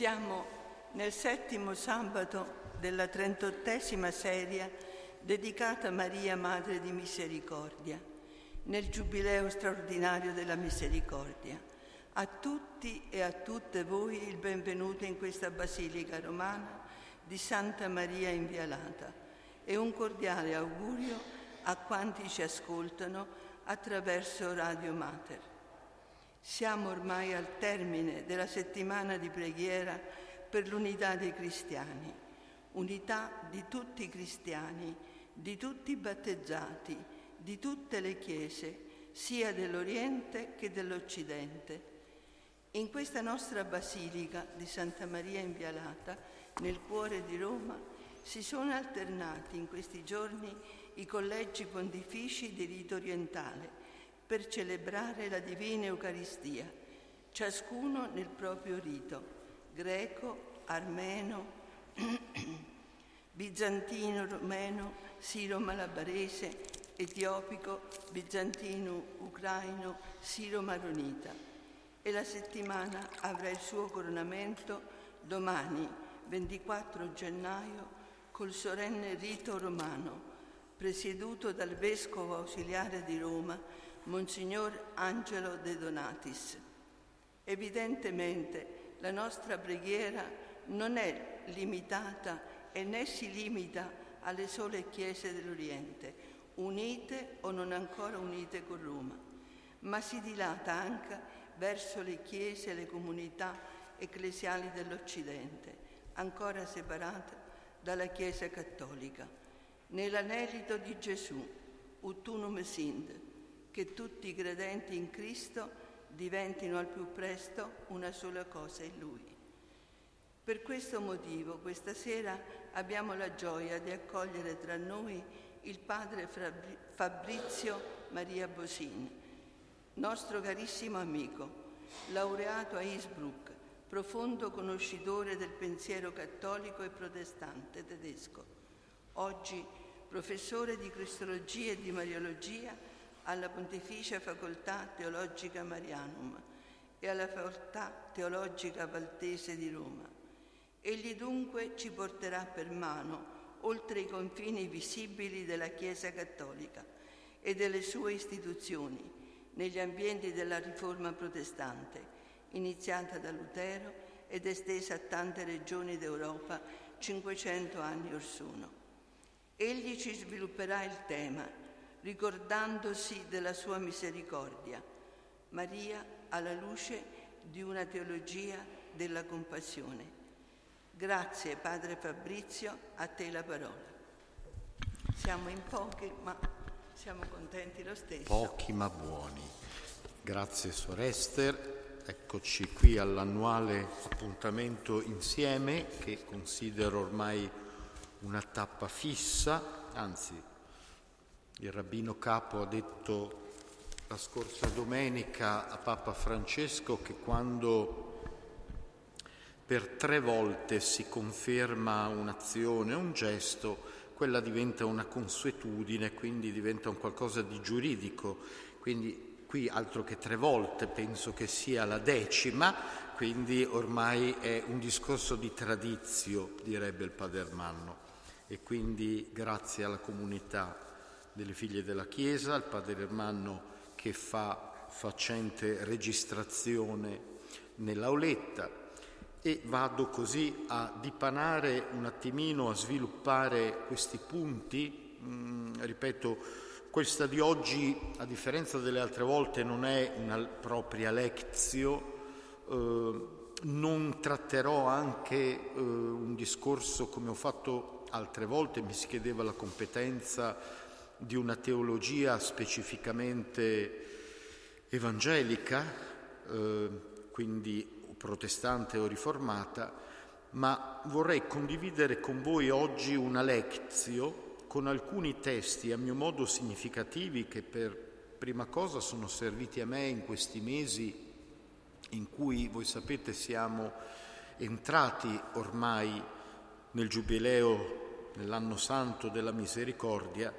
Siamo nel 7° sabato della 38ª serie dedicata a Maria, Madre di Misericordia, nel Giubileo straordinario della Misericordia. A tutti e a tutte voi il benvenuto in questa Basilica romana di Santa Maria Inviolata e un cordiale augurio a quanti ci ascoltano attraverso Radio Mater. Siamo ormai al termine della settimana di preghiera per l'unità dei cristiani, unità di tutti i cristiani, di tutti i battezzati, di tutte le chiese, sia dell'Oriente che dell'Occidente. In questa nostra Basilica di Santa Maria Inviolata, nel cuore di Roma, si sono alternati in questi giorni i collegi pontifici di rito orientale per celebrare la Divina Eucaristia, ciascuno nel proprio rito, greco, armeno, bizantino, romeno, siro-malabarese, etiopico, bizantino, ucraino, siro-maronita. E la settimana avrà il suo coronamento domani, 24 gennaio, col solenne rito romano, presieduto dal Vescovo Ausiliare di Roma, Monsignor Angelo De Donatis. Evidentemente la nostra preghiera non è limitata e né si limita alle sole chiese dell'Oriente, unite o non ancora unite con Roma, ma si dilata anche verso le chiese e le comunità ecclesiali dell'Occidente, ancora separate dalla Chiesa cattolica, nell'anelito di Gesù, ut unum sint, che tutti i credenti in Cristo diventino al più presto una sola cosa in Lui. Per questo motivo, questa sera abbiamo la gioia di accogliere tra noi il padre Fabrizio Maria Bosin, nostro carissimo amico, laureato a Innsbruck, profondo conoscitore del pensiero cattolico e protestante tedesco, oggi professore di Cristologia e di Mariologia alla Pontificia Facoltà Teologica Marianum e alla Facoltà Teologica Valtese di Roma. Egli dunque ci porterà per mano oltre i confini visibili della Chiesa cattolica e delle sue istituzioni, negli ambienti della Riforma protestante, iniziata da Lutero ed estesa a tante regioni d'Europa 500 anni or sono. Egli ci svilupperà il tema, ricordandosi della sua misericordia, Maria alla luce di una teologia della compassione. Grazie Padre Fabrizio, a te la parola. Siamo in pochi, ma siamo contenti lo stesso. Pochi ma buoni. Grazie Suor Ester. Eccoci qui all'annuale appuntamento insieme, che considero ormai una tappa fissa, anzi il rabbino capo ha detto la scorsa domenica a Papa Francesco che quando per 3 volte si conferma un'azione, un gesto, quella diventa una consuetudine, quindi diventa un qualcosa di giuridico. Quindi qui altro che 3 volte, penso che sia la 10ª, quindi ormai è un discorso di tradizio, direbbe il Padermanno. E quindi grazie alla comunità delle figlie della Chiesa, al Padre Ermanno che fa facente registrazione nell'auletta, e vado così a dipanare un attimino, a sviluppare questi punti. Ripeto, questa di oggi, a differenza delle altre volte, non è una propria lectio, non tratterò anche un discorso come ho fatto altre volte, mi si chiedeva la competenza di una teologia specificamente evangelica, quindi protestante o riformata, ma vorrei condividere con voi oggi una lectio con alcuni testi a mio modo significativi che per prima cosa sono serviti a me in questi mesi in cui, voi sapete, siamo entrati ormai nel Giubileo, nell'anno santo della Misericordia,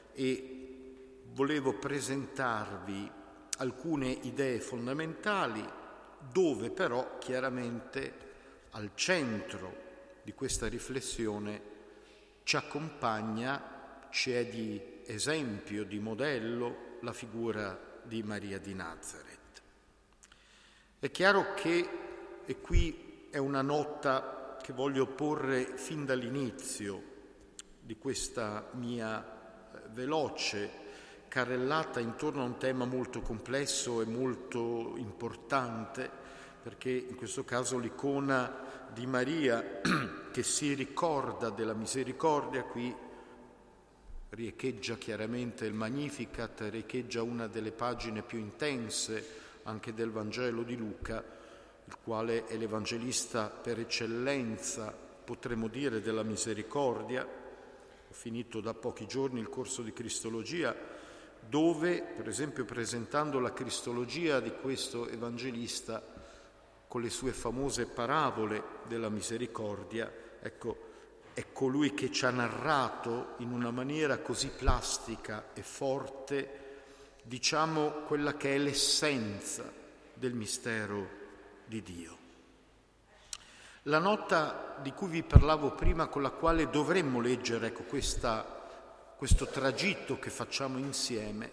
e volevo presentarvi alcune idee fondamentali dove però chiaramente al centro di questa riflessione ci accompagna, ci è di esempio, di modello, la figura di Maria di Nazareth. È chiaro che, e qui è una nota che voglio porre fin dall'inizio di questa mia veloce carrellata intorno a un tema molto complesso e molto importante, perché in questo caso l'icona di Maria che si ricorda della misericordia, qui riecheggia chiaramente il Magnificat, riecheggia una delle pagine più intense anche del Vangelo di Luca, il quale è l'evangelista per eccellenza, potremmo dire, della misericordia. Ho finito da pochi giorni il corso di Cristologia, dove, per esempio, presentando la Cristologia di questo evangelista con le sue famose parabole della misericordia, ecco, è colui che ci ha narrato in una maniera così plastica e forte, diciamo, quella che è l'essenza del mistero di Dio. La nota di cui vi parlavo prima, con la quale dovremmo leggere, ecco, questo tragitto che facciamo insieme,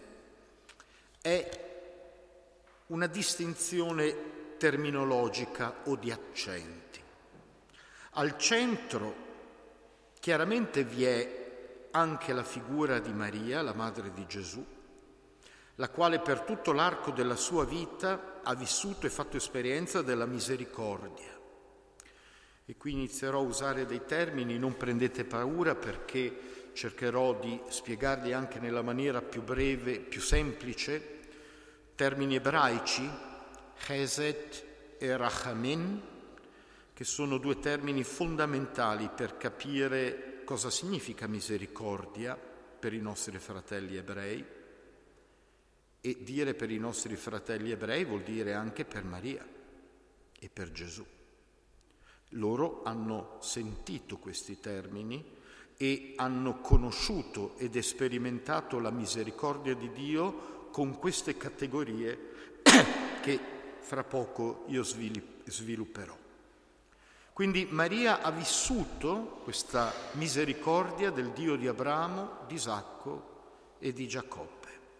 è una distinzione terminologica o di accenti. Al centro chiaramente vi è anche la figura di Maria, la madre di Gesù, la quale per tutto l'arco della sua vita ha vissuto e fatto esperienza della misericordia. E qui inizierò a usare dei termini, non prendete paura, perché cercherò di spiegarli anche nella maniera più breve, più semplice, termini ebraici, chesed e rachamin, che sono due termini fondamentali per capire cosa significa misericordia per i nostri fratelli ebrei, e dire per i nostri fratelli ebrei vuol dire anche per Maria e per Gesù. Loro hanno sentito questi termini e hanno conosciuto ed sperimentato la misericordia di Dio con queste categorie che fra poco io svilupperò. Quindi Maria ha vissuto questa misericordia del Dio di Abramo, di Isacco e di Giacobbe.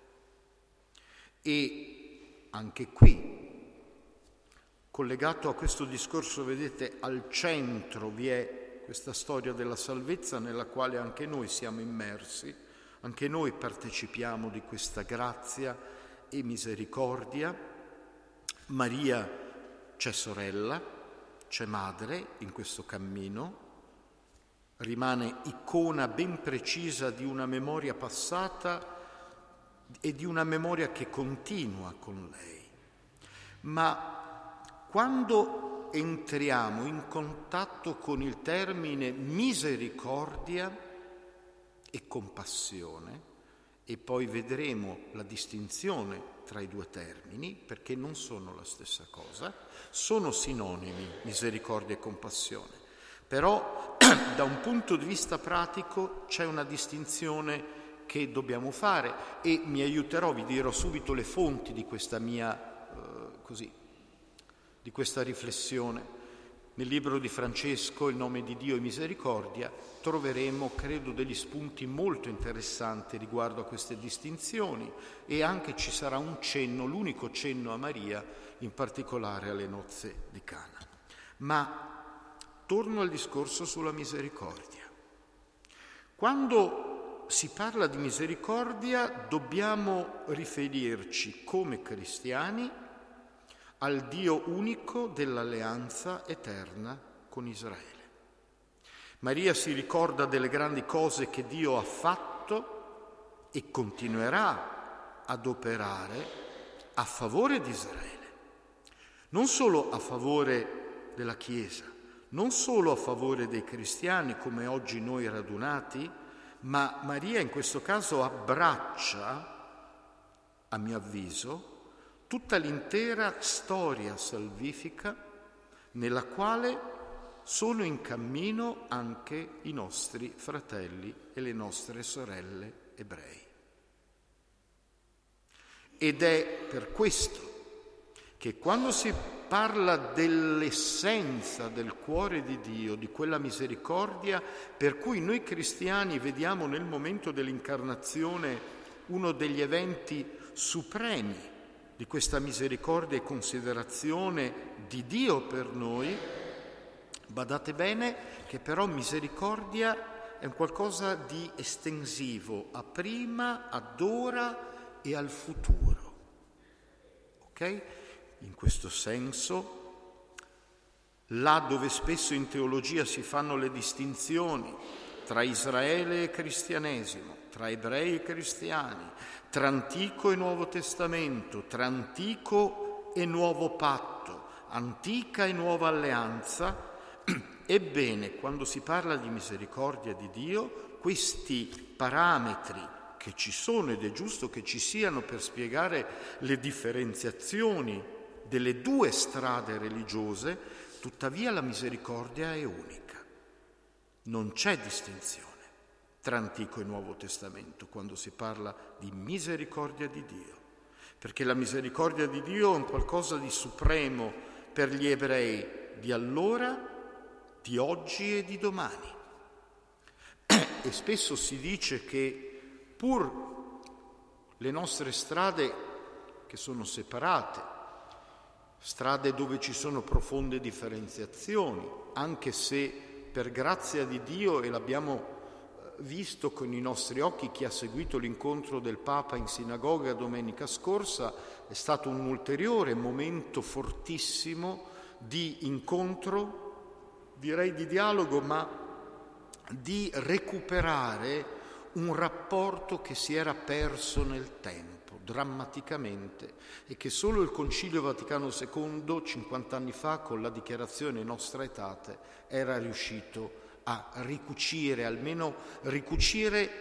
E anche qui, collegato a questo discorso, vedete, al centro vi è questa storia della salvezza nella quale anche noi siamo immersi, anche noi partecipiamo di questa grazia e misericordia. Maria c'è sorella, c'è madre in questo cammino, rimane icona ben precisa di una memoria passata e di una memoria che continua con lei. Ma quando entriamo in contatto con il termine misericordia e compassione, e poi vedremo la distinzione tra i due termini, perché non sono la stessa cosa, sono sinonimi misericordia e compassione, però da un punto di vista pratico c'è una distinzione che dobbiamo fare, e mi aiuterò, vi dirò subito le fonti di questa mia di questa riflessione. Nel libro di Francesco, Il nome di Dio e misericordia, troveremo, credo, degli spunti molto interessanti riguardo a queste distinzioni, e anche ci sarà un cenno, l'unico cenno a Maria, in particolare alle nozze di Cana. Ma torno al discorso sulla misericordia. Quando si parla di misericordia dobbiamo riferirci come cristiani al Dio unico dell'alleanza eterna con Israele. Maria si ricorda delle grandi cose che Dio ha fatto e continuerà ad operare a favore di Israele, non solo a favore della Chiesa, non solo a favore dei cristiani come oggi noi radunati, ma Maria in questo caso abbraccia, a mio avviso, tutta l'intera storia salvifica nella quale sono in cammino anche i nostri fratelli e le nostre sorelle ebrei. Ed è per questo che quando si parla dell'essenza del cuore di Dio, di quella misericordia per cui noi cristiani vediamo nel momento dell'incarnazione uno degli eventi supremi di questa misericordia e considerazione di Dio per noi. Badate bene che però misericordia è un qualcosa di estensivo a prima, ad ora e al futuro. Ok? In questo senso, là dove spesso in teologia si fanno le distinzioni tra Israele e cristianesimo, tra ebrei e cristiani, tra Antico e Nuovo Testamento, tra Antico e Nuovo Patto, Antica e Nuova Alleanza, ebbene, quando si parla di misericordia di Dio, questi parametri che ci sono, ed è giusto che ci siano per spiegare le differenziazioni delle due strade religiose, tuttavia la misericordia è unica. Non c'è distinzione tra Antico e Nuovo Testamento quando si parla di misericordia di Dio, perché la misericordia di Dio è un qualcosa di supremo per gli ebrei di allora, di oggi e di domani. E spesso si dice che pur le nostre strade che sono separate, strade dove ci sono profonde differenziazioni, anche se per grazia di Dio, e l'abbiamo visto con i nostri occhi, chi ha seguito l'incontro del Papa in sinagoga domenica scorsa, è stato un ulteriore momento fortissimo di incontro, direi di dialogo, ma di recuperare un rapporto che si era perso nel tempo drammaticamente e che solo il Concilio Vaticano II, 50 anni fa, con la dichiarazione Nostra Aetate, era riuscito a ricucire, almeno ricucire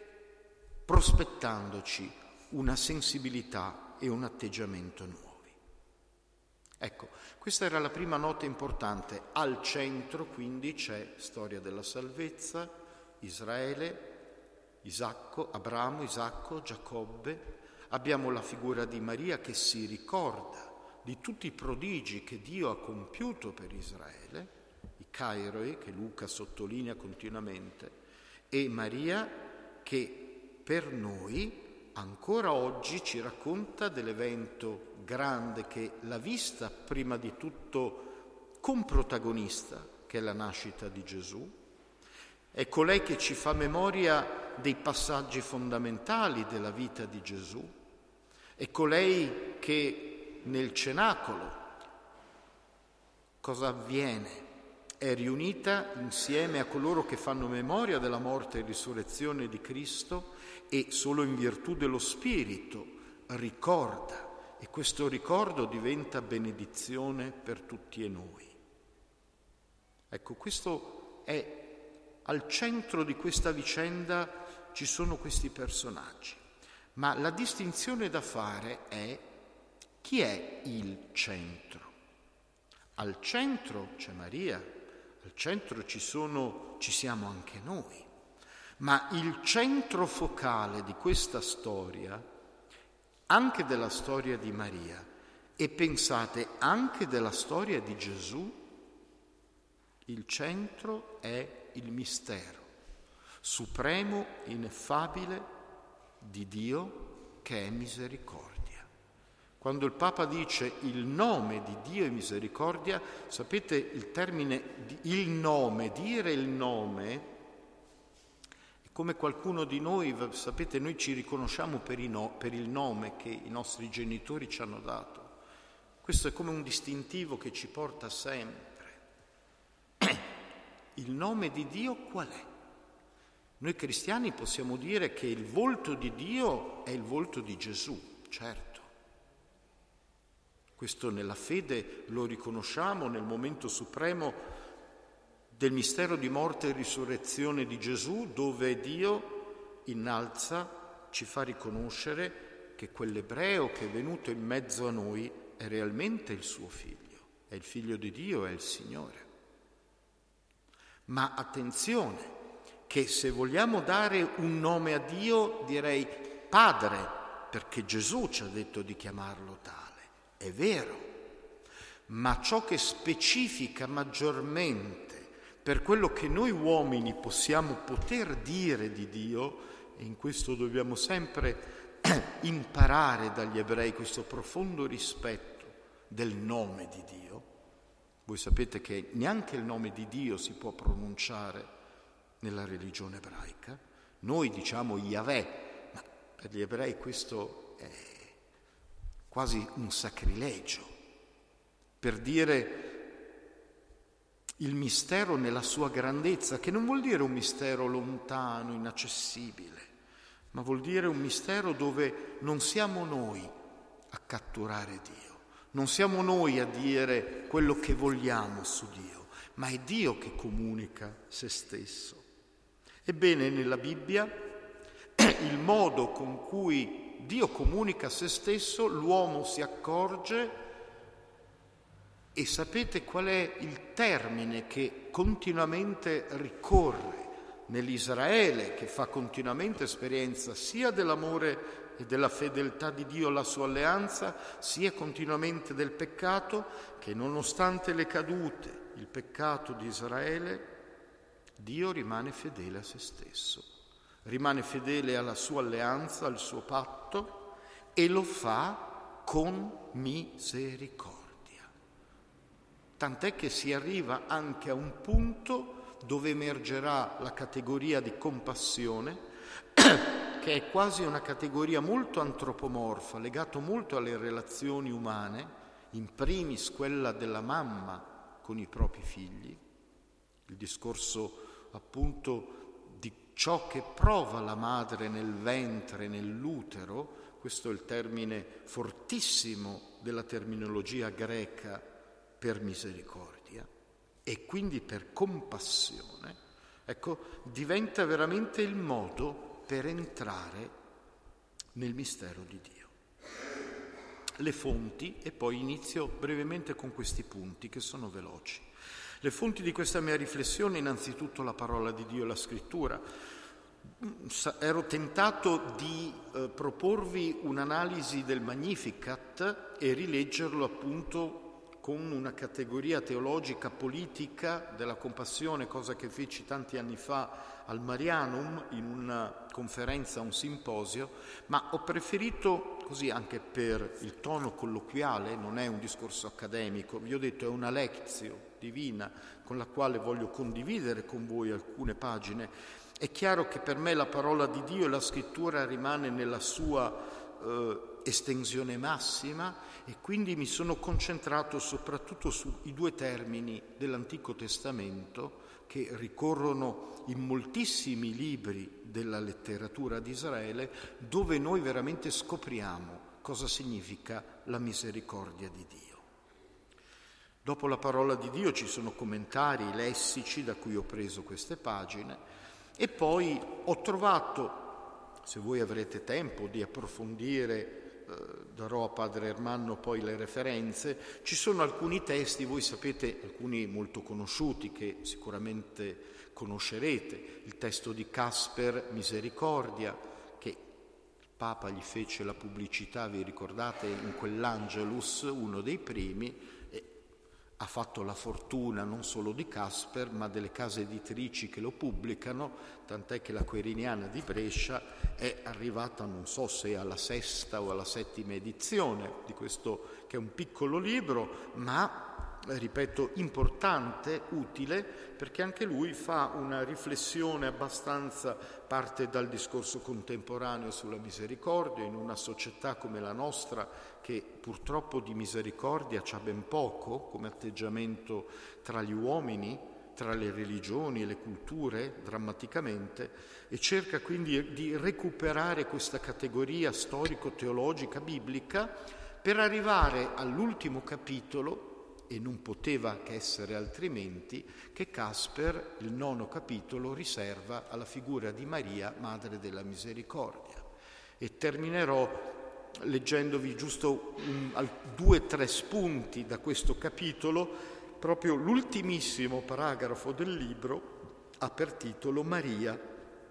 prospettandoci una sensibilità e un atteggiamento nuovi. Ecco, questa era la prima nota importante. Al centro quindi c'è storia della salvezza, Israele, Isacco, Abramo, Isacco, Giacobbe. Abbiamo la figura di Maria che si ricorda di tutti i prodigi che Dio ha compiuto per Israele, i kairoi che Luca sottolinea continuamente, e Maria che per noi ancora oggi ci racconta dell'evento grande che l'ha vista prima di tutto comprotagonista, che è la nascita di Gesù. È colei che ci fa memoria dei passaggi fondamentali della vita di Gesù. È colei che nel cenacolo cosa avviene? È riunita insieme a coloro che fanno memoria della morte e risurrezione di Cristo e solo in virtù dello Spirito ricorda, e questo ricordo diventa benedizione per tutti e noi. Ecco, questo è al centro di questa vicenda, ci sono questi personaggi. Ma la distinzione da fare è: chi è il centro? Al centro c'è Maria, al centro ci siamo anche noi, ma il centro focale di questa storia, anche della storia di Maria, e pensate anche della storia di Gesù, il centro è il mistero supremo, ineffabile di Dio, che è misericordia. Quando il Papa dice il nome di Dio è misericordia, sapete il termine il nome, dire il nome, è come qualcuno di noi, sapete, noi ci riconosciamo per il nome che i nostri genitori ci hanno dato. Questo è come un distintivo che ci porta sempre. Il nome di Dio qual è? Noi cristiani possiamo dire che il volto di Dio è il volto di Gesù, certo. Questo nella fede lo riconosciamo nel momento supremo del mistero di morte e risurrezione di Gesù, dove Dio innalza, ci fa riconoscere che quell'ebreo che è venuto in mezzo a noi è realmente il suo figlio, è il figlio di Dio, è il Signore. Ma attenzione, che se vogliamo dare un nome a Dio, direi Padre, perché Gesù ci ha detto di chiamarlo tale, è vero, ma ciò che specifica maggiormente per quello che noi uomini possiamo poter dire di Dio, e in questo dobbiamo sempre imparare dagli ebrei questo profondo rispetto del nome di Dio. Voi sapete che neanche il nome di Dio si può pronunciare nella religione ebraica. Noi diciamo Yahweh, ma per gli ebrei questo è quasi un sacrilegio. Per dire il mistero nella sua grandezza, che non vuol dire un mistero lontano, inaccessibile, ma vuol dire un mistero dove non siamo noi a catturare Dio, non siamo noi a dire quello che vogliamo su Dio, ma è Dio che comunica se stesso. Ebbene, nella Bibbia il modo con cui Dio comunica se stesso, l'uomo si accorge. E sapete qual è il termine che continuamente ricorre nell'Israele, che fa continuamente esperienza sia dell'amore e della fedeltà di Dio alla sua alleanza, sia continuamente del peccato, che nonostante le cadute, il peccato di Israele, Dio rimane fedele a se stesso, rimane fedele alla sua alleanza, al suo patto, e lo fa con misericordia. Tant'è che si arriva anche a un punto dove emergerà la categoria di compassione, che è quasi una categoria molto antropomorfa, legato molto alle relazioni umane, in primis quella della mamma con i propri figli, il discorso appunto di ciò che prova la madre nel ventre, nell'utero. Questo è il termine fortissimo della terminologia greca per misericordia e quindi per compassione, ecco, diventa veramente il modo per entrare nel mistero di Dio. Le fonti, e poi inizio brevemente con questi punti che sono veloci. Le fonti di questa mia riflessione, innanzitutto la parola di Dio e la scrittura. Ero tentato di proporvi un'analisi del Magnificat e rileggerlo appunto con una categoria teologica politica della compassione, cosa che feci tanti anni fa al Marianum in una conferenza, un simposio, ma ho preferito, così anche per il tono colloquiale, non è un discorso accademico, vi ho detto è una lectio divina con la quale voglio condividere con voi alcune pagine. È chiaro che per me la parola di Dio e la scrittura rimane nella sua estensione massima, e quindi mi sono concentrato soprattutto sui due termini dell'Antico Testamento che ricorrono in moltissimi libri della letteratura di Israele, dove noi veramente scopriamo cosa significa la misericordia di Dio. Dopo la parola di Dio ci sono commentari lessici da cui ho preso queste pagine, e poi ho trovato, se voi avrete tempo di approfondire, darò a Padre Ermanno poi le referenze, ci sono alcuni testi, voi sapete, alcuni molto conosciuti che sicuramente conoscerete, il testo di Casper, Misericordia, che il Papa gli fece la pubblicità, vi ricordate, in quell'Angelus, uno dei primi, ha fatto la fortuna non solo di Casper, ma delle case editrici che lo pubblicano, tant'è che la Quiriniana di Brescia è arrivata, non so se alla 6ª o alla 7ª edizione di questo, che è un piccolo libro, ma, ripeto, importante, utile, perché anche lui fa una riflessione abbastanza, parte dal discorso contemporaneo sulla misericordia, in una società come la nostra, che purtroppo di misericordia c'ha ben poco come atteggiamento tra gli uomini, tra le religioni e le culture, drammaticamente, e cerca quindi di recuperare questa categoria storico-teologica biblica per arrivare all'ultimo capitolo, e non poteva che essere altrimenti, che Casper, il 9° capitolo, riserva alla figura di Maria, Madre della Misericordia. E terminerò leggendovi giusto 2 o 3 spunti da questo capitolo. Proprio l'ultimissimo paragrafo del libro ha per titolo Maria,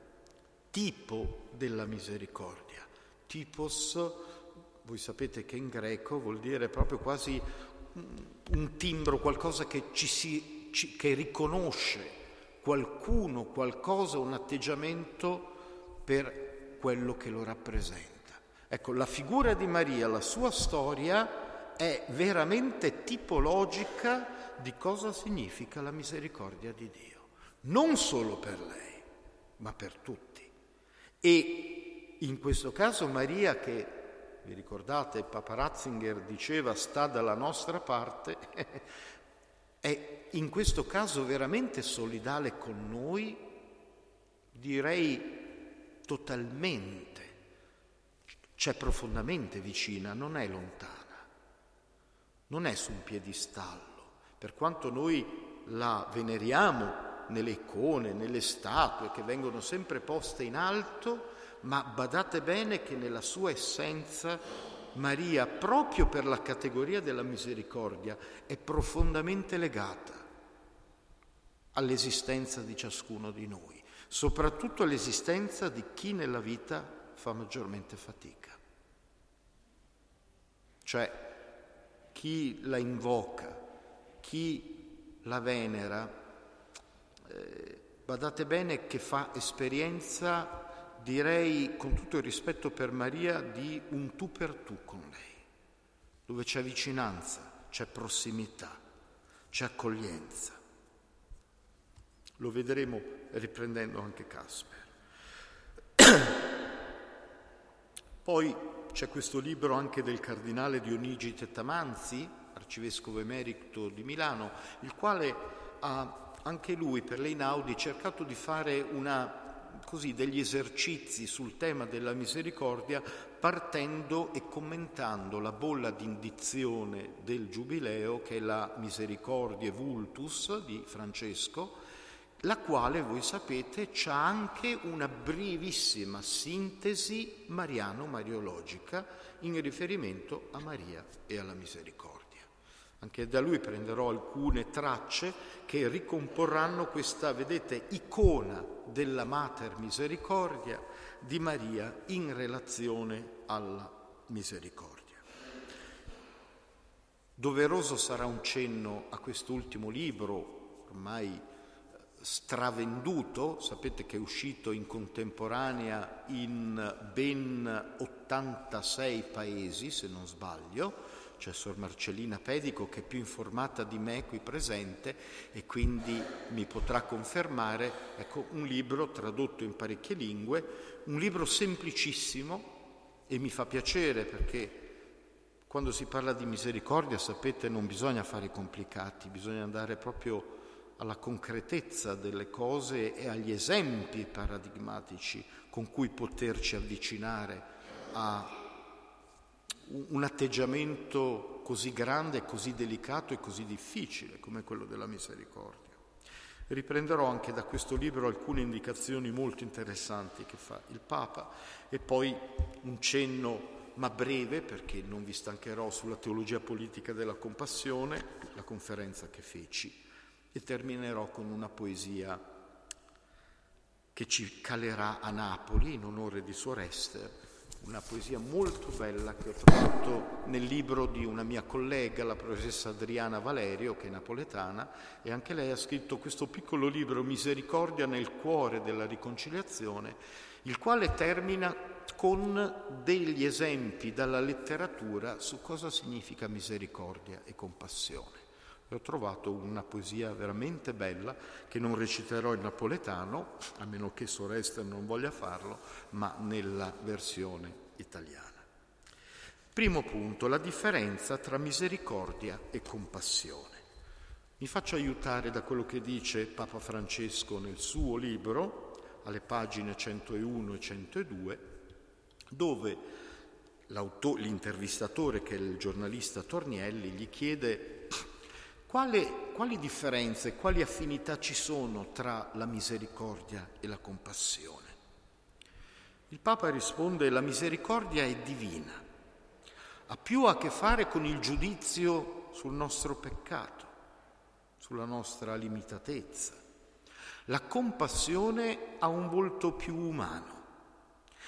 tipo della misericordia. Typos, voi sapete che in greco vuol dire proprio quasi un timbro, qualcosa che che riconosce qualcuno, qualcosa, un atteggiamento per quello che lo rappresenta. Ecco, la figura di Maria, la sua storia è veramente tipologica di cosa significa la misericordia di Dio, non solo per lei, ma per tutti. E in questo caso Maria, che vi ricordate, Papa Ratzinger diceva sta dalla nostra parte, è in questo caso veramente solidale con noi, direi totalmente, c'è profondamente vicina, non è lontana, non è su un piedistallo, per quanto noi la veneriamo nelle icone, nelle statue che vengono sempre poste in alto, ma badate bene che nella sua essenza Maria, proprio per la categoria della misericordia, è profondamente legata all'esistenza di ciascuno di noi, soprattutto all'esistenza di chi nella vita fa maggiormente fatica. Cioè, chi la invoca, chi la venera, badate bene che fa esperienza, direi con tutto il rispetto per Maria, di un tu per tu con lei, dove c'è vicinanza, c'è prossimità, c'è accoglienza. Lo vedremo riprendendo anche Casper. Poi c'è questo libro anche del cardinale Dionigi Tettamanzi, arcivescovo emerito di Milano, il quale ha anche lui per l'Einaudi cercato di fare degli esercizi sul tema della misericordia, partendo e commentando la bolla d'indizione del Giubileo, che è la Misericordiae Vultus di Francesco, la quale, voi sapete, c'ha anche una brevissima sintesi mariano-mariologica in riferimento a Maria e alla misericordia. Anche da lui prenderò alcune tracce che ricomporranno questa, vedete, icona della Mater Misericordia di Maria in relazione alla misericordia. Doveroso sarà un cenno a quest'ultimo libro, ormai stravenduto, sapete che è uscito in contemporanea in ben 86 paesi, se non sbaglio. C'è Sor Marcellina Pedico che è più informata di me qui presente e quindi mi potrà confermare, ecco, un libro tradotto in parecchie lingue, un libro semplicissimo, e mi fa piacere perché quando si parla di misericordia, sapete, non bisogna fare complicati, bisogna andare proprio alla concretezza delle cose e agli esempi paradigmatici con cui poterci avvicinare a un atteggiamento così grande, così delicato e così difficile come quello della misericordia. Riprenderò anche da questo libro alcune indicazioni molto interessanti che fa il Papa e poi un cenno, ma breve, perché non vi stancherò, sulla teologia politica della compassione, la conferenza che feci, e terminerò con una poesia che ci calerà a Napoli in onore di Suor Ester, una poesia molto bella che ho trovato nel libro di una mia collega, la professoressa Adriana Valerio, che è napoletana, e anche lei ha scritto questo piccolo libro, Misericordia nel cuore della riconciliazione, il quale termina con degli esempi dalla letteratura su cosa significa misericordia e compassione. Ho trovato una poesia veramente bella che non reciterò in napoletano, a meno che Suor Ester non voglia farlo, ma nella versione italiana. Primo punto, la differenza tra misericordia e compassione. Mi faccio aiutare da quello che dice Papa Francesco nel suo libro, alle pagine 101 e 102, dove l'intervistatore, che è il giornalista Tornielli, gli chiede quali differenze, quali affinità ci sono tra la misericordia e la compassione. Il Papa risponde: la misericordia è divina, ha più a che fare con il giudizio sul nostro peccato, sulla nostra limitatezza. La compassione ha un volto più umano,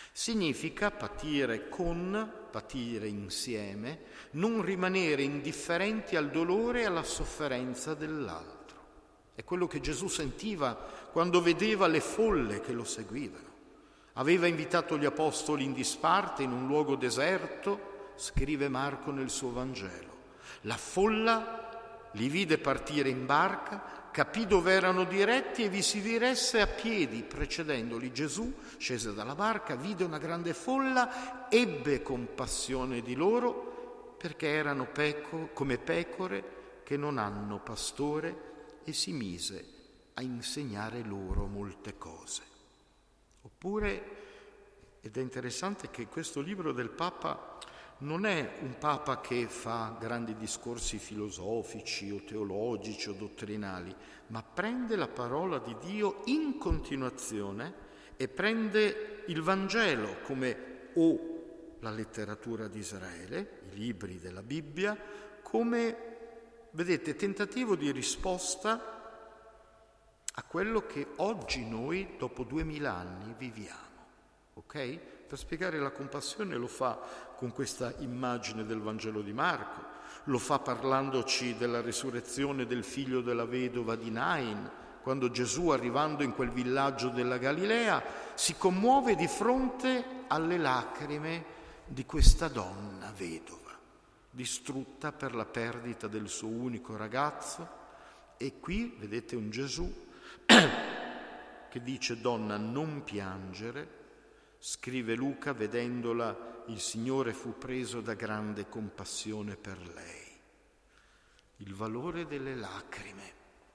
Significa patire insieme, non rimanere indifferenti al dolore e alla sofferenza dell'altro. È quello che Gesù sentiva quando vedeva le folle che lo seguivano. Aveva invitato gli apostoli in disparte in un luogo deserto, scrive Marco nel suo Vangelo. La folla li vide partire in barca, capì dove erano diretti e vi si diresse a piedi, precedendoli. Gesù scese dalla barca, vide una grande folla, ebbe compassione di loro perché erano come pecore che non hanno pastore, e si mise a insegnare loro molte cose. Oppure, ed è interessante che questo libro del Papa non è un Papa che fa grandi discorsi filosofici o teologici o dottrinali, ma prende la parola di Dio in continuazione e prende il Vangelo come la letteratura di Israele, i libri della Bibbia, come, vedete, tentativo di risposta a quello che oggi noi, dopo 2000 anni, viviamo. Ok? Per spiegare la compassione lo fa con questa immagine del Vangelo di Marco, lo fa parlandoci della risurrezione del figlio della vedova di Nain, quando Gesù, arrivando in quel villaggio della Galilea, si commuove di fronte alle lacrime di questa donna vedova, distrutta per la perdita del suo unico ragazzo. E qui vedete un Gesù che dice: donna, non piangere. Scrive Luca, vedendola, il Signore fu preso da grande compassione per lei. Il valore delle lacrime.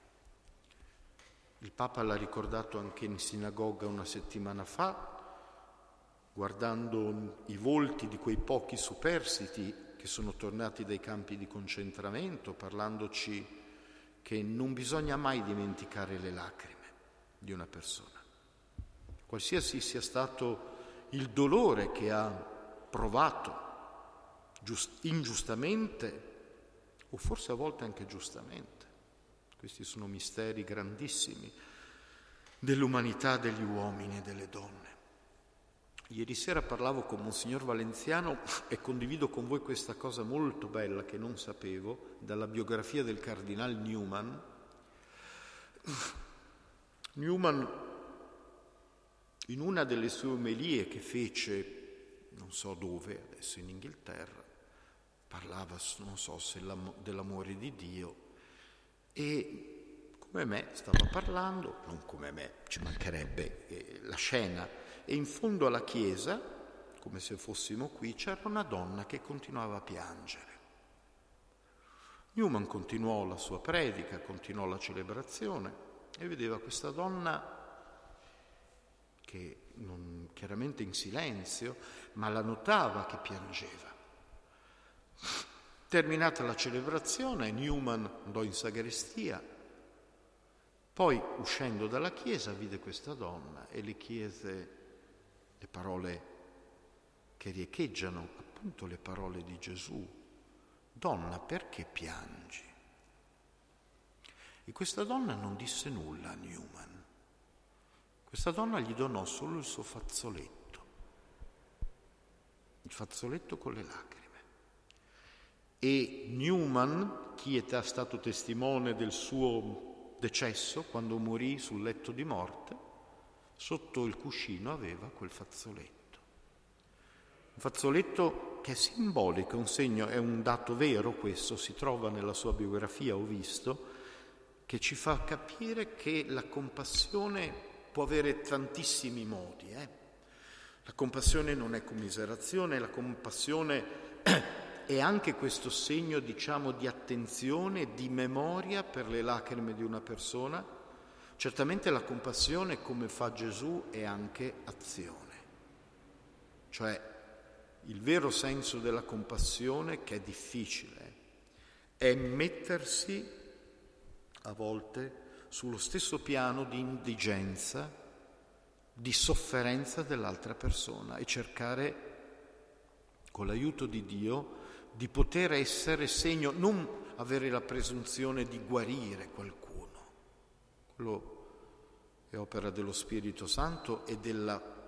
Il Papa l'ha ricordato anche in sinagoga una settimana fa, guardando i volti di quei pochi superstiti che sono tornati dai campi di concentramento, parlandoci che non bisogna mai dimenticare le lacrime di una persona. Qualsiasi sia stato il dolore che ha provato ingiustamente, o forse a volte anche giustamente. Questi sono misteri grandissimi dell'umanità degli uomini e delle donne. Ieri sera parlavo con Monsignor Valenziano e condivido con voi questa cosa molto bella che non sapevo, dalla biografia del Cardinal Newman. Newman, in una delle sue omelie che fece, non so dove, adesso in Inghilterra, parlava, non so se dell'amore di Dio, e come me stava parlando, non come me, ci mancherebbe, la scena, e in fondo alla chiesa, come se fossimo qui, c'era una donna che continuava a piangere. Newman continuò la sua predica, continuò la celebrazione e vedeva questa donna che chiaramente in silenzio, ma la notava che piangeva. Terminata la celebrazione, Newman andò in sagrestia, poi uscendo dalla chiesa vide questa donna e le chiese le parole che riecheggiano appunto le parole di Gesù: donna, perché piangi? E questa donna non disse nulla a Newman. Questa donna gli donò solo il suo fazzoletto, il fazzoletto con le lacrime. E Newman, chi è stato testimone del suo decesso, quando morì sul letto di morte, sotto il cuscino aveva quel fazzoletto. Un fazzoletto che è simbolico, è un segno, è un dato vero questo, si trova nella sua biografia, ho visto, che ci fa capire che la compassione può avere tantissimi modi. La compassione non è commiserazione, la compassione è anche questo segno, diciamo, di attenzione, di memoria per le lacrime di una persona. Certamente la compassione, come fa Gesù, è anche azione. Cioè, il vero senso della compassione, che è difficile, è mettersi a volte sullo stesso piano di indigenza, di sofferenza dell'altra persona e cercare, con l'aiuto di Dio, di poter essere segno, non avere la presunzione di guarire qualcuno. Quello è opera dello Spirito Santo e della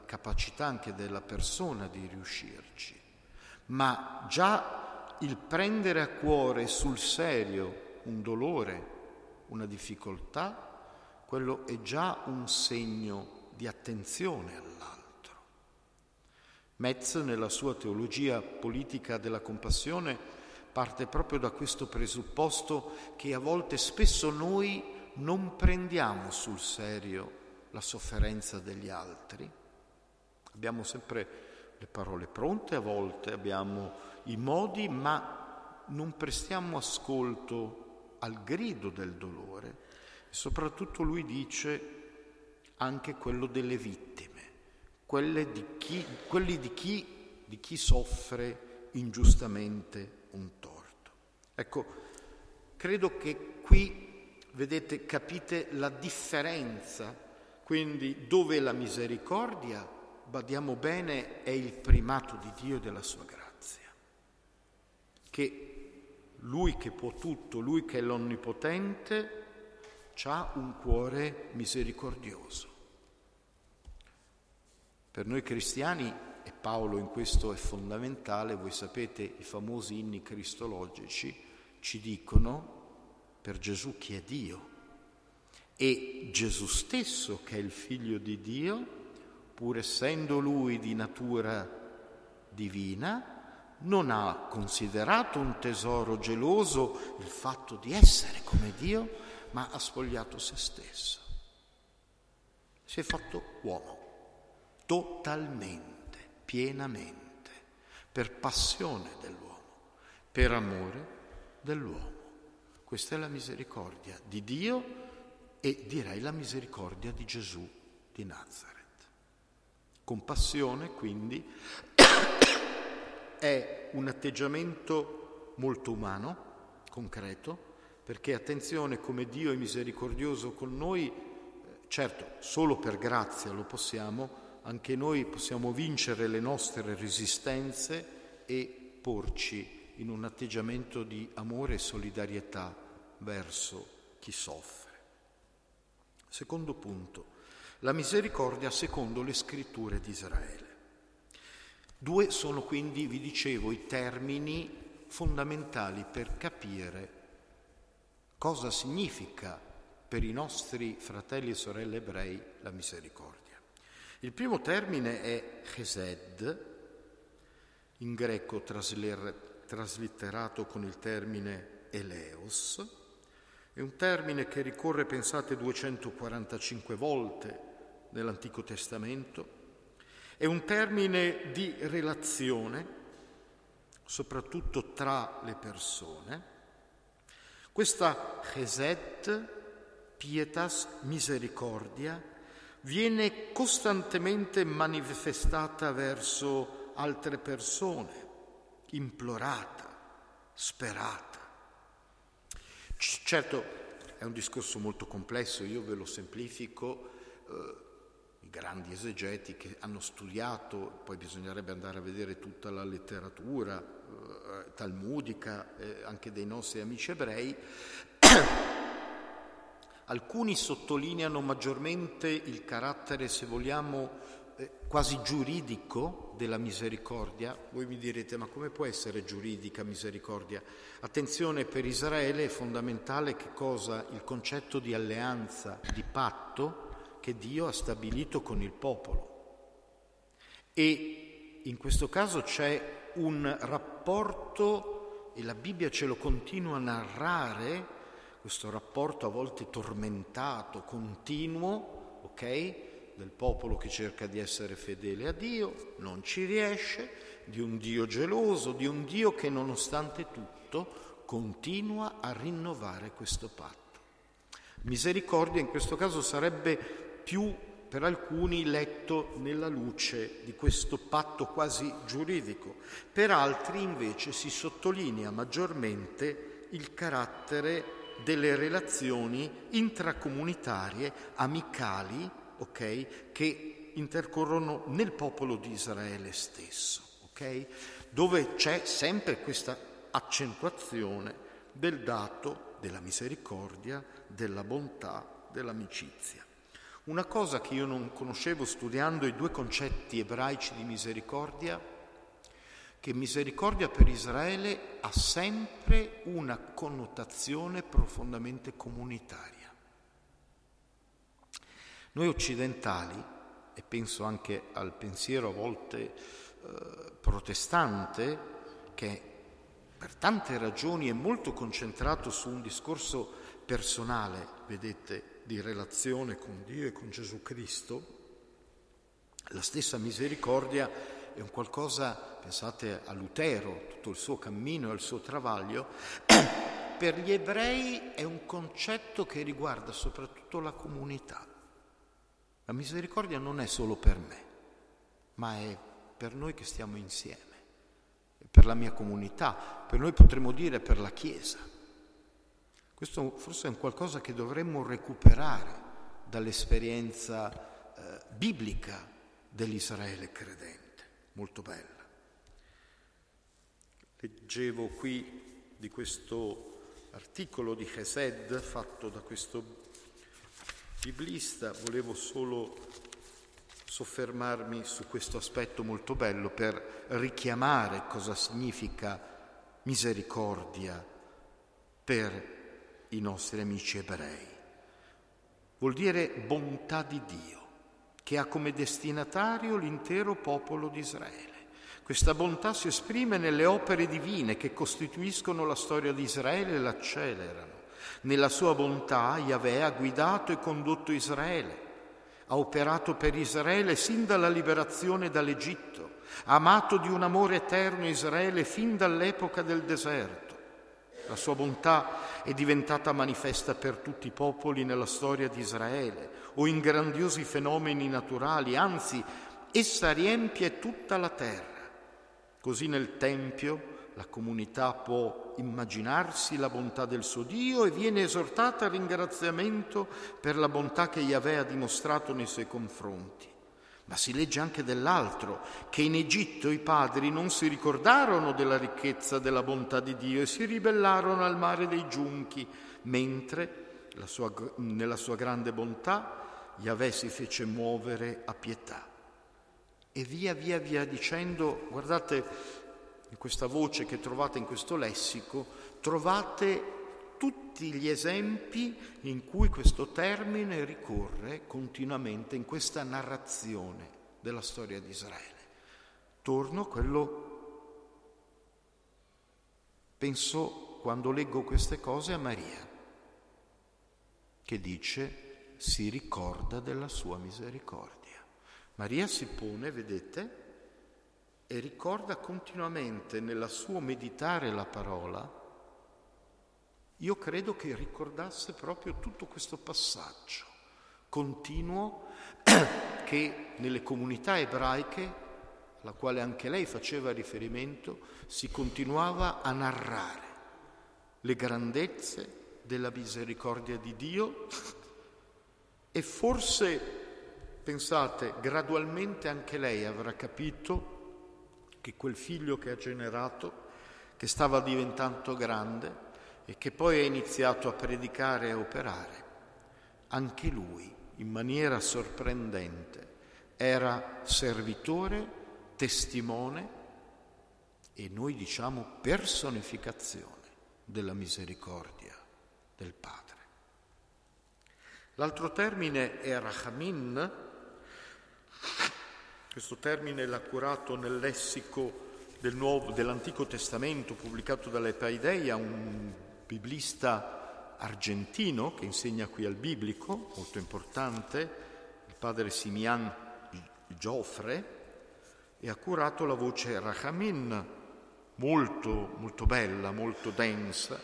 capacità anche della persona di riuscirci, ma già il prendere a cuore sul serio un dolore, una difficoltà, quello è già un segno di attenzione all'altro. Metz, nella sua teologia politica della compassione, parte proprio da questo presupposto che a volte spesso noi non prendiamo sul serio la sofferenza degli altri. Abbiamo sempre le parole pronte, a volte abbiamo i modi, ma non prestiamo ascolto al grido del dolore. E soprattutto lui dice anche quello delle vittime, quelli di chi soffre ingiustamente un torto. Ecco, credo che qui, vedete, capite la differenza, quindi dove la misericordia, badiamo bene, è il primato di Dio e della sua grazia, che Lui che può tutto, Lui che è l'Onnipotente, c'ha un cuore misericordioso. Per noi cristiani, e Paolo in questo è fondamentale, voi sapete i famosi inni cristologici ci dicono per Gesù chi è Dio, e Gesù stesso che è il Figlio di Dio, pur essendo Lui di natura divina, non ha considerato un tesoro geloso il fatto di essere come Dio, ma ha spogliato se stesso. Si è fatto uomo, totalmente, pienamente, per passione dell'uomo, per amore dell'uomo. Questa è la misericordia di Dio e direi la misericordia di Gesù di Nazareth. Compassione, quindi, è un atteggiamento molto umano, concreto, perché attenzione, come Dio è misericordioso con noi, certo, solo per grazia lo possiamo, anche noi possiamo vincere le nostre resistenze e porci in un atteggiamento di amore e solidarietà verso chi soffre. Secondo punto, la misericordia secondo le scritture di Israele. Due sono quindi, vi dicevo, i termini fondamentali per capire cosa significa per i nostri fratelli e sorelle ebrei la misericordia. Il primo termine è chesed, in greco traslitterato con il termine eleos. È un termine che ricorre, pensate, 245 volte nell'Antico Testamento. È un termine di relazione, soprattutto tra le persone. Questa chesed, pietas, misericordia, viene costantemente manifestata verso altre persone, implorata, sperata. Certo, è un discorso molto complesso, io ve lo semplifico. I grandi esegeti che hanno studiato, poi bisognerebbe andare a vedere tutta la letteratura talmudica, anche dei nostri amici ebrei, alcuni sottolineano maggiormente il carattere, se vogliamo, quasi giuridico della misericordia. Voi mi direte, ma come può essere giuridica misericordia? Attenzione, per Israele è fondamentale che cosa? Il concetto di alleanza, di patto che Dio ha stabilito con il popolo. E in questo caso c'è un rapporto, e la Bibbia ce lo continua a narrare, questo rapporto a volte tormentato, continuo, ok? Del popolo che cerca di essere fedele a Dio, non ci riesce, di un Dio geloso, di un Dio che nonostante tutto continua a rinnovare questo patto. Misericordia in questo caso sarebbe più per alcuni letto nella luce di questo patto quasi giuridico, per altri invece si sottolinea maggiormente il carattere delle relazioni intracomunitarie, amicali, ok, che intercorrono nel popolo di Israele stesso, ok? Dove c'è sempre questa accentuazione del dato della misericordia, della bontà, dell'amicizia. Una cosa che io non conoscevo studiando i due concetti ebraici di misericordia, che misericordia per Israele ha sempre una connotazione profondamente comunitaria. Noi occidentali, e penso anche al pensiero a volte protestante, che per tante ragioni è molto concentrato su un discorso personale, vedete, di relazione con Dio e con Gesù Cristo, la stessa misericordia è un qualcosa, pensate a Lutero, tutto il suo cammino e il suo travaglio, per gli ebrei è un concetto che riguarda soprattutto la comunità. La misericordia non è solo per me, ma è per noi che stiamo insieme, è per la mia comunità, per noi potremmo dire per la Chiesa. Questo forse è un qualcosa che dovremmo recuperare dall'esperienza biblica dell'Israele credente, molto bella. Leggevo qui di questo articolo di Chesed fatto da questo biblista, volevo solo soffermarmi su questo aspetto molto bello per richiamare cosa significa misericordia per i nostri amici ebrei. Vuol dire bontà di Dio, che ha come destinatario l'intero popolo di Israele. Questa bontà si esprime nelle opere divine che costituiscono la storia di Israele e l'accelerano. Nella sua bontà Yahweh ha guidato e condotto Israele, ha operato per Israele sin dalla liberazione dall'Egitto, ha amato di un amore eterno Israele fin dall'epoca del deserto. La sua bontà è diventata manifesta per tutti i popoli nella storia di Israele o in grandiosi fenomeni naturali, anzi, essa riempie tutta la terra. Così nel Tempio la comunità può immaginarsi la bontà del suo Dio e viene esortata al ringraziamento per la bontà che Yahweh ha dimostrato nei suoi confronti. Ma si legge anche dell'altro, che in Egitto i padri non si ricordarono della ricchezza della bontà di Dio e si ribellarono al mare dei giunchi, mentre nella sua grande bontà Yahweh si fece muovere a pietà. E via dicendo, guardate, in questa voce che trovate in questo lessico, trovate tutti gli esempi in cui questo termine ricorre continuamente in questa narrazione della storia di Israele. Torno a quello, penso quando leggo queste cose a Maria, che dice si ricorda della sua misericordia. Maria si pone, vedete, e ricorda continuamente nel suo meditare la parola. Io credo che ricordasse proprio tutto questo passaggio continuo che nelle comunità ebraiche, alla quale anche lei faceva riferimento, si continuava a narrare le grandezze della misericordia di Dio e forse, pensate, gradualmente anche lei avrà capito che quel figlio che ha generato, che stava diventando grande, e che poi ha iniziato a predicare e a operare, anche lui, in maniera sorprendente, era servitore, testimone e noi diciamo personificazione della misericordia del Padre. L'altro termine è rachamin. Questo termine l'ha curato nel lessico dell'Antico Testamento pubblicato dall'Epaideia, un biblista argentino che insegna qui al biblico, molto importante, il padre Simian Joffre, e ha curato la voce rachamin, molto, molto bella, molto densa.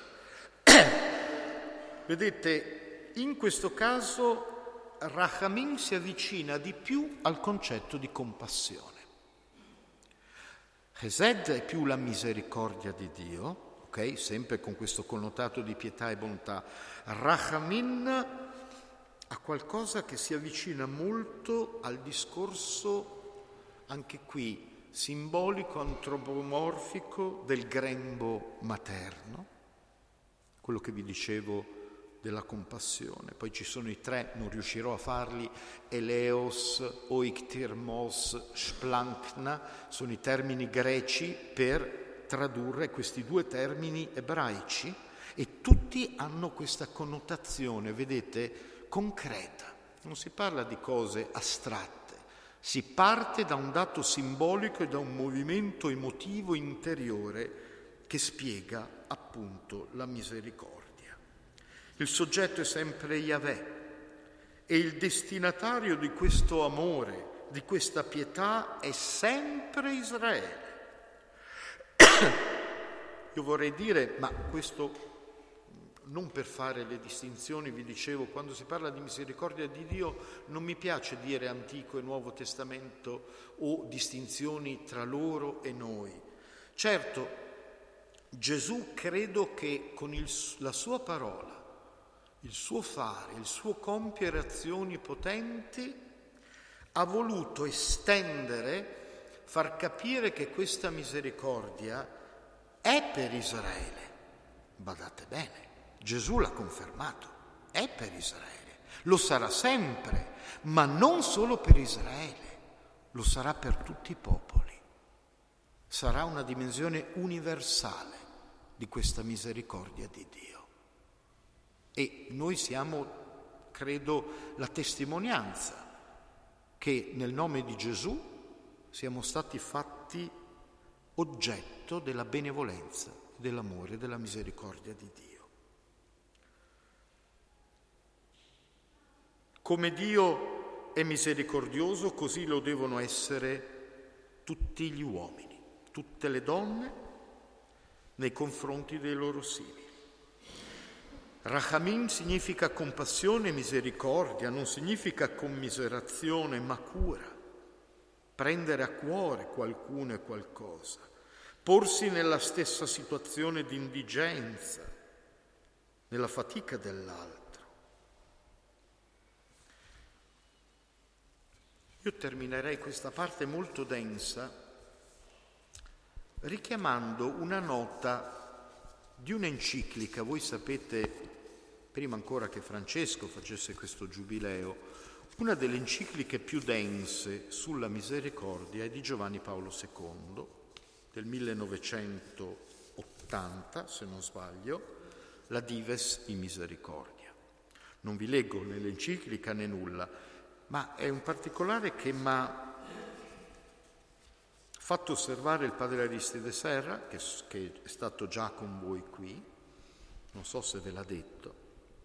Vedete, in questo caso rachamin si avvicina di più al concetto di compassione. Chesed è più la misericordia di Dio, ok? Sempre con questo connotato di pietà e bontà. Rachamin ha qualcosa che si avvicina molto al discorso, anche qui, simbolico, antropomorfico del grembo materno, quello che vi dicevo della compassione. Poi ci sono i tre, non riuscirò a farli, eleos, oiktirmos, splankna, sono i termini greci per tradurre questi due termini ebraici, e tutti hanno questa connotazione, vedete, concreta. Non si parla di cose astratte, si parte da un dato simbolico e da un movimento emotivo interiore che spiega appunto la misericordia. Il soggetto è sempre Yahweh e il destinatario di questo amore, di questa pietà è sempre Israele. Io vorrei dire, ma questo non per fare le distinzioni, vi dicevo, quando si parla di misericordia di Dio non mi piace dire Antico e Nuovo Testamento o distinzioni tra loro e noi. Certo, Gesù credo che con la sua parola, il suo fare, il suo compiere azioni potenti, ha voluto estendere, far capire che questa misericordia è per Israele. Badate bene, Gesù l'ha confermato, è per Israele, lo sarà sempre, ma non solo per Israele, lo sarà per tutti i popoli. Sarà una dimensione universale di questa misericordia di Dio. E noi siamo, credo, la testimonianza che nel nome di Gesù siamo stati fatti oggetto della benevolenza, dell'amore, della misericordia di Dio. Come Dio è misericordioso, così lo devono essere tutti gli uomini, tutte le donne nei confronti dei loro simili. Rachamim significa compassione e misericordia, non significa commiserazione, ma cura. Prendere a cuore qualcuno e qualcosa, porsi nella stessa situazione di indigenza, nella fatica dell'altro. Io terminerei questa parte molto densa richiamando una nota di un'enciclica. Voi sapete, prima ancora che Francesco facesse questo giubileo, una delle encicliche più dense sulla misericordia è di Giovanni Paolo II, del 1980, se non sbaglio, la Dives in Misericordia. Non vi leggo né l'enciclica né nulla, ma è un particolare che mi ha fatto osservare il padre Aristide Serra, che è stato già con voi qui, non so se ve l'ha detto.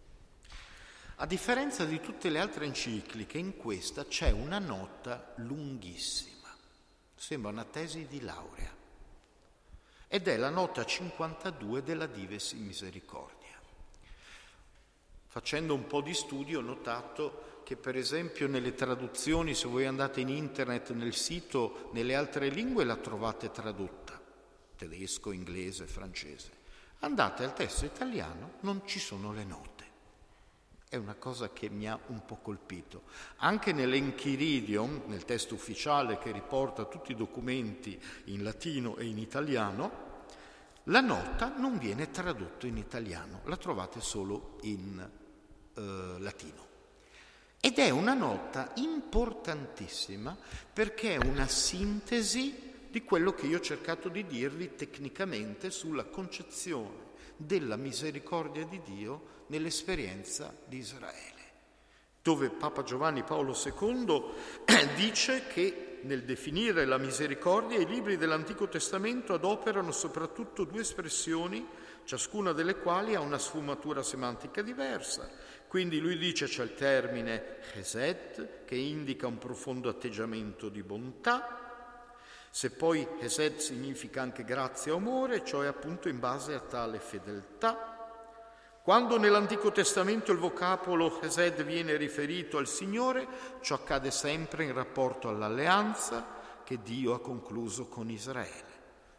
A differenza di tutte le altre encicliche, in questa c'è una nota lunghissima, sembra una tesi di laurea, ed è la nota 52 della Dives in Misericordia. Facendo un po' di studio ho notato che per esempio nelle traduzioni, se voi andate in internet, nel sito, nelle altre lingue la trovate tradotta, tedesco, inglese, francese. Andate al testo italiano, non ci sono le note. È una cosa che mi ha un po' colpito. Anche nell'Enchiridion, nel testo ufficiale che riporta tutti i documenti in latino e in italiano, la nota non viene tradotta in italiano, la trovate solo in latino. Ed è una nota importantissima perché è una sintesi di quello che io ho cercato di dirvi tecnicamente sulla concezione della misericordia di Dio nell'esperienza di Israele, dove Papa Giovanni Paolo II dice che nel definire la misericordia i libri dell'Antico Testamento adoperano soprattutto due espressioni, ciascuna delle quali ha una sfumatura semantica diversa. Quindi lui dice c'è il termine Chesed, che indica un profondo atteggiamento di bontà. Se poi Chesed significa anche grazia o amore, cioè appunto in base a tale fedeltà. Quando nell'Antico Testamento il vocabolo Chesed viene riferito al Signore, ciò accade sempre in rapporto all'alleanza che Dio ha concluso con Israele.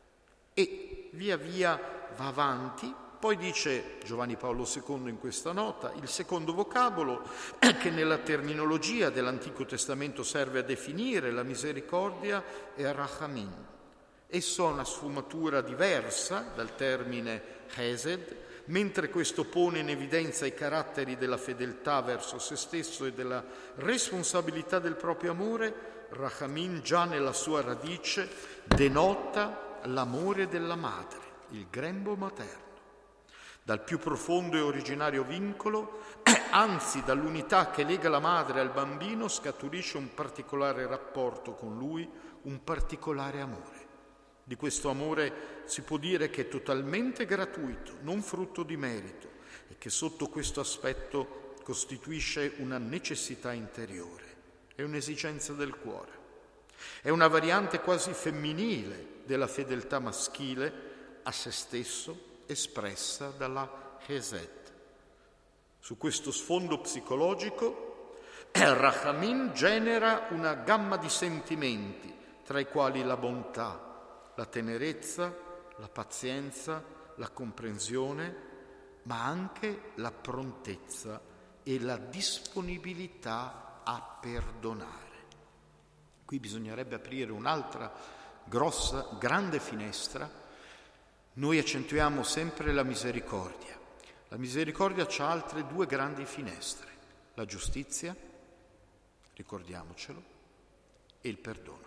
E via via va avanti. Poi dice Giovanni Paolo II in questa nota, il secondo vocabolo che nella terminologia dell'Antico Testamento serve a definire la misericordia è Rachamim, Esso ha una sfumatura diversa dal termine chesed, mentre questo pone in evidenza i caratteri della fedeltà verso se stesso e della responsabilità del proprio amore, rachamim già nella sua radice denota l'amore della madre, il grembo materno. Dal più profondo e originario vincolo, anzi dall'unità che lega la madre al bambino, scaturisce un particolare rapporto con lui, un particolare amore. Di questo amore si può dire che è totalmente gratuito, non frutto di merito, e che sotto questo aspetto costituisce una necessità interiore, è un'esigenza del cuore. È una variante quasi femminile della fedeltà maschile a se stesso, espressa dalla chesed. Su questo sfondo psicologico, rachamim genera una gamma di sentimenti, tra i quali la bontà, la tenerezza, la pazienza, la comprensione, ma anche la prontezza e la disponibilità a perdonare. Qui bisognerebbe aprire un'altra grande finestra. Noi accentuiamo sempre la misericordia. La misericordia ha altre due grandi finestre: la giustizia, ricordiamocelo, e il perdono.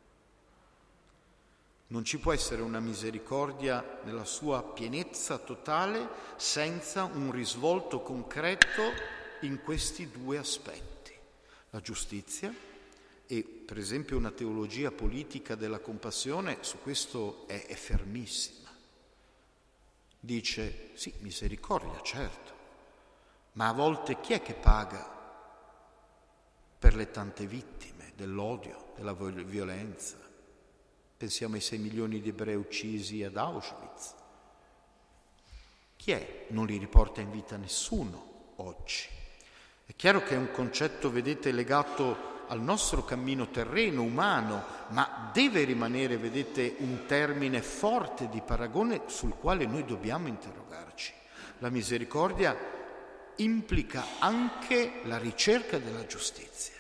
Non ci può essere una misericordia nella sua pienezza totale senza un risvolto concreto in questi due aspetti. La giustizia e, per esempio, una teologia politica della compassione su questo è fermissima. Dice, sì, misericordia, certo, ma a volte chi è che paga per le tante vittime dell'odio, della violenza? Pensiamo ai 6 milioni di ebrei uccisi ad Auschwitz. Chi è? Non li riporta in vita nessuno oggi. È chiaro che è un concetto, vedete, legato al nostro cammino terreno, umano, ma deve rimanere, vedete, un termine forte di paragone sul quale noi dobbiamo interrogarci. La misericordia implica anche la ricerca della giustizia.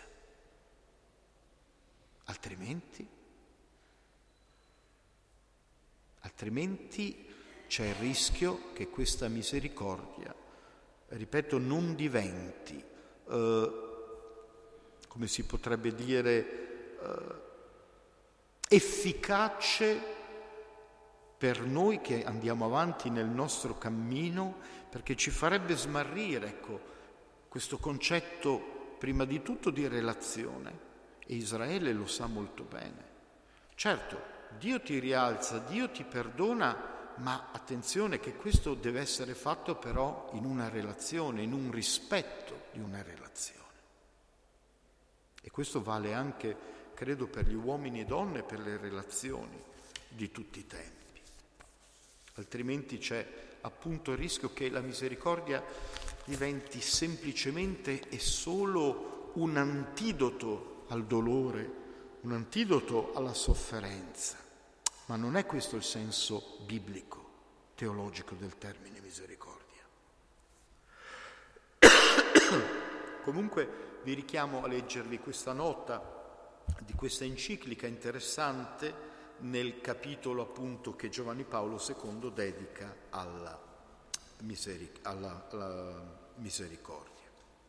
Altrimenti c'è il rischio che questa misericordia, ripeto, non diventi, come si potrebbe dire, efficace per noi che andiamo avanti nel nostro cammino, perché ci farebbe smarrire, ecco, questo concetto prima di tutto di relazione, e Israele lo sa molto bene. Certo, Dio ti rialza, Dio ti perdona, ma attenzione che questo deve essere fatto però in una relazione, in un rispetto di una relazione. E questo vale anche, credo, per gli uomini e donne, per le relazioni di tutti i tempi. Altrimenti c'è appunto il rischio che la misericordia diventi semplicemente e solo un antidoto al dolore, un antidoto alla sofferenza. Ma non è questo il senso biblico, teologico del termine misericordia. Comunque vi richiamo a leggervi questa nota di questa enciclica interessante nel capitolo appunto che Giovanni Paolo II dedica alla misericordia.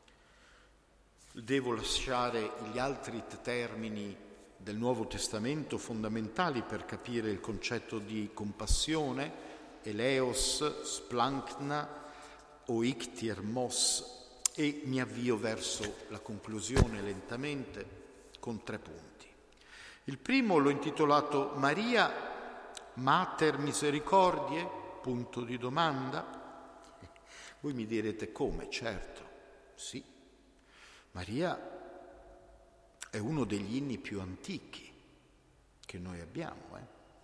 Devo lasciare gli altri termini del Nuovo Testamento fondamentali per capire il concetto di compassione, eleos, splankna o iktiermos, e mi avvio verso la conclusione lentamente con 3 punti. Il primo l'ho intitolato Maria, Mater Misericordiae, punto di domanda. Voi mi direte come? Certo, sì, Maria è uno degli inni più antichi che noi abbiamo.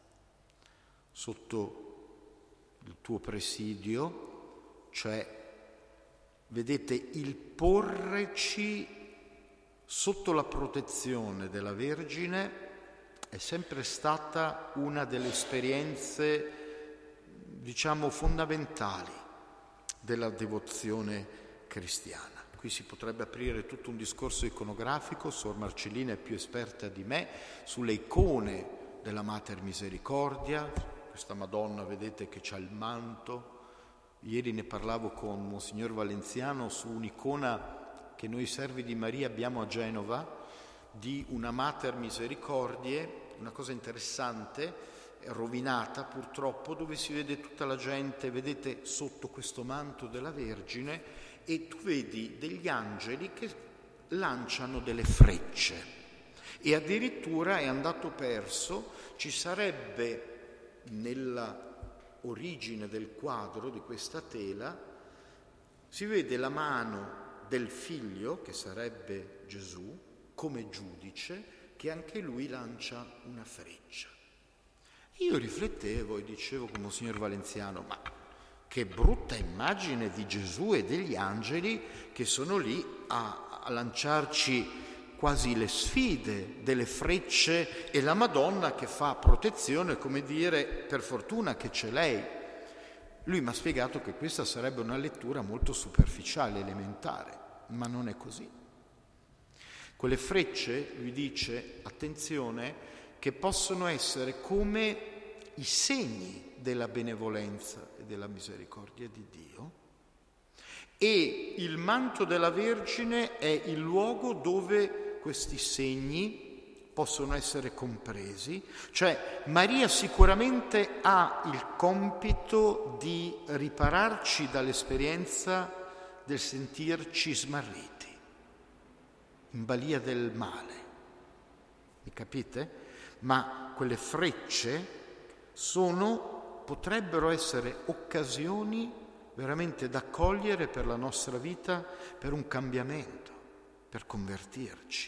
Sotto il tuo presidio, cioè, vedete, il porreci sotto la protezione della Vergine è sempre stata una delle esperienze, diciamo, fondamentali della devozione cristiana. Qui si potrebbe aprire tutto un discorso iconografico, Suor Marcellina è più esperta di me, sulle icone della Mater Misericordia, questa Madonna, vedete che c'ha il manto. Ieri ne parlavo con Monsignor Valenziano su un'icona che noi servi di Maria abbiamo a Genova, di una Mater Misericordiae, una cosa interessante, rovinata purtroppo, dove si vede tutta la gente, vedete, sotto questo manto della Vergine, e tu vedi degli angeli che lanciano delle frecce, e addirittura è andato perso, ci sarebbe nella origine del quadro di questa tela, si vede la mano del figlio, che sarebbe Gesù, come giudice, che anche lui lancia una freccia. Io riflettevo e dicevo con Monsignor Valenziano, ma che brutta immagine di Gesù e degli angeli che sono lì a lanciarci quasi le sfide, delle frecce, e la Madonna che fa protezione, come dire, per fortuna che c'è lei. Lui mi ha spiegato che questa sarebbe una lettura molto superficiale, elementare, ma non è così. Quelle frecce, lui dice, attenzione, che possono essere come i segni della benevolenza e della misericordia di Dio, e il manto della Vergine è il luogo dove questi segni possono essere compresi. Cioè Maria sicuramente ha il compito di ripararci dall'esperienza del sentirci smarriti, in balia del male. Mi capite? Ma quelle frecce potrebbero essere occasioni veramente da cogliere per la nostra vita, per un cambiamento, per convertirci.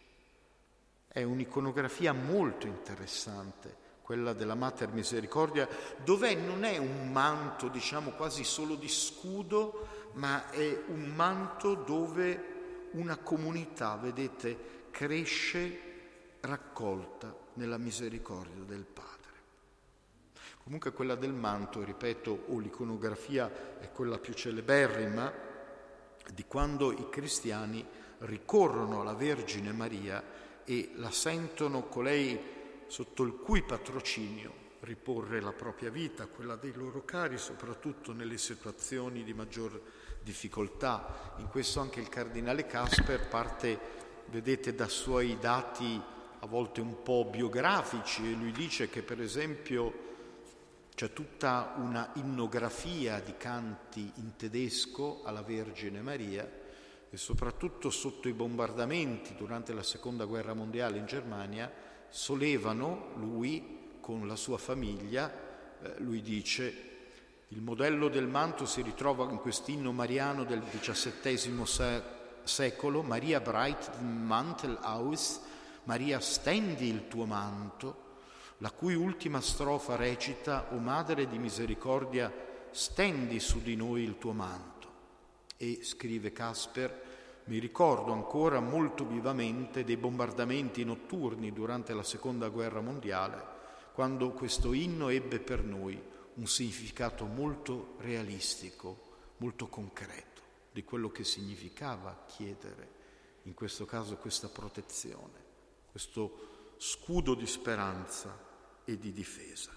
È un'iconografia molto interessante, quella della Mater Misericordia, dove non è un manto, diciamo, quasi solo di scudo, ma è un manto dove una comunità, vedete, cresce raccolta nella misericordia del Padre. Comunque quella del manto, ripeto, o l'iconografia è quella più celeberrima di quando i cristiani ricorrono alla Vergine Maria e la sentono colei sotto il cui patrocinio riporre la propria vita, quella dei loro cari, soprattutto nelle situazioni di maggior difficoltà. In questo anche il cardinale Casper parte, vedete, da suoi dati a volte un po' biografici, e lui dice che per esempio c'è tutta una innografia di canti in tedesco alla Vergine Maria, e soprattutto sotto i bombardamenti durante la Seconda Guerra Mondiale in Germania solevano, lui con la sua famiglia, lui dice, il modello del manto si ritrova in quest'inno mariano del XVII secolo, Maria breit den Mantel aus, Maria stendi il tuo manto, la cui ultima strofa recita: O Madre di Misericordia, stendi su di noi il tuo manto. E, scrive Casper, mi ricordo ancora molto vivamente dei bombardamenti notturni durante la Seconda Guerra Mondiale, quando questo inno ebbe per noi un significato molto realistico, molto concreto, di quello che significava chiedere, in questo caso, questa protezione, questo scudo di speranza e di difesa.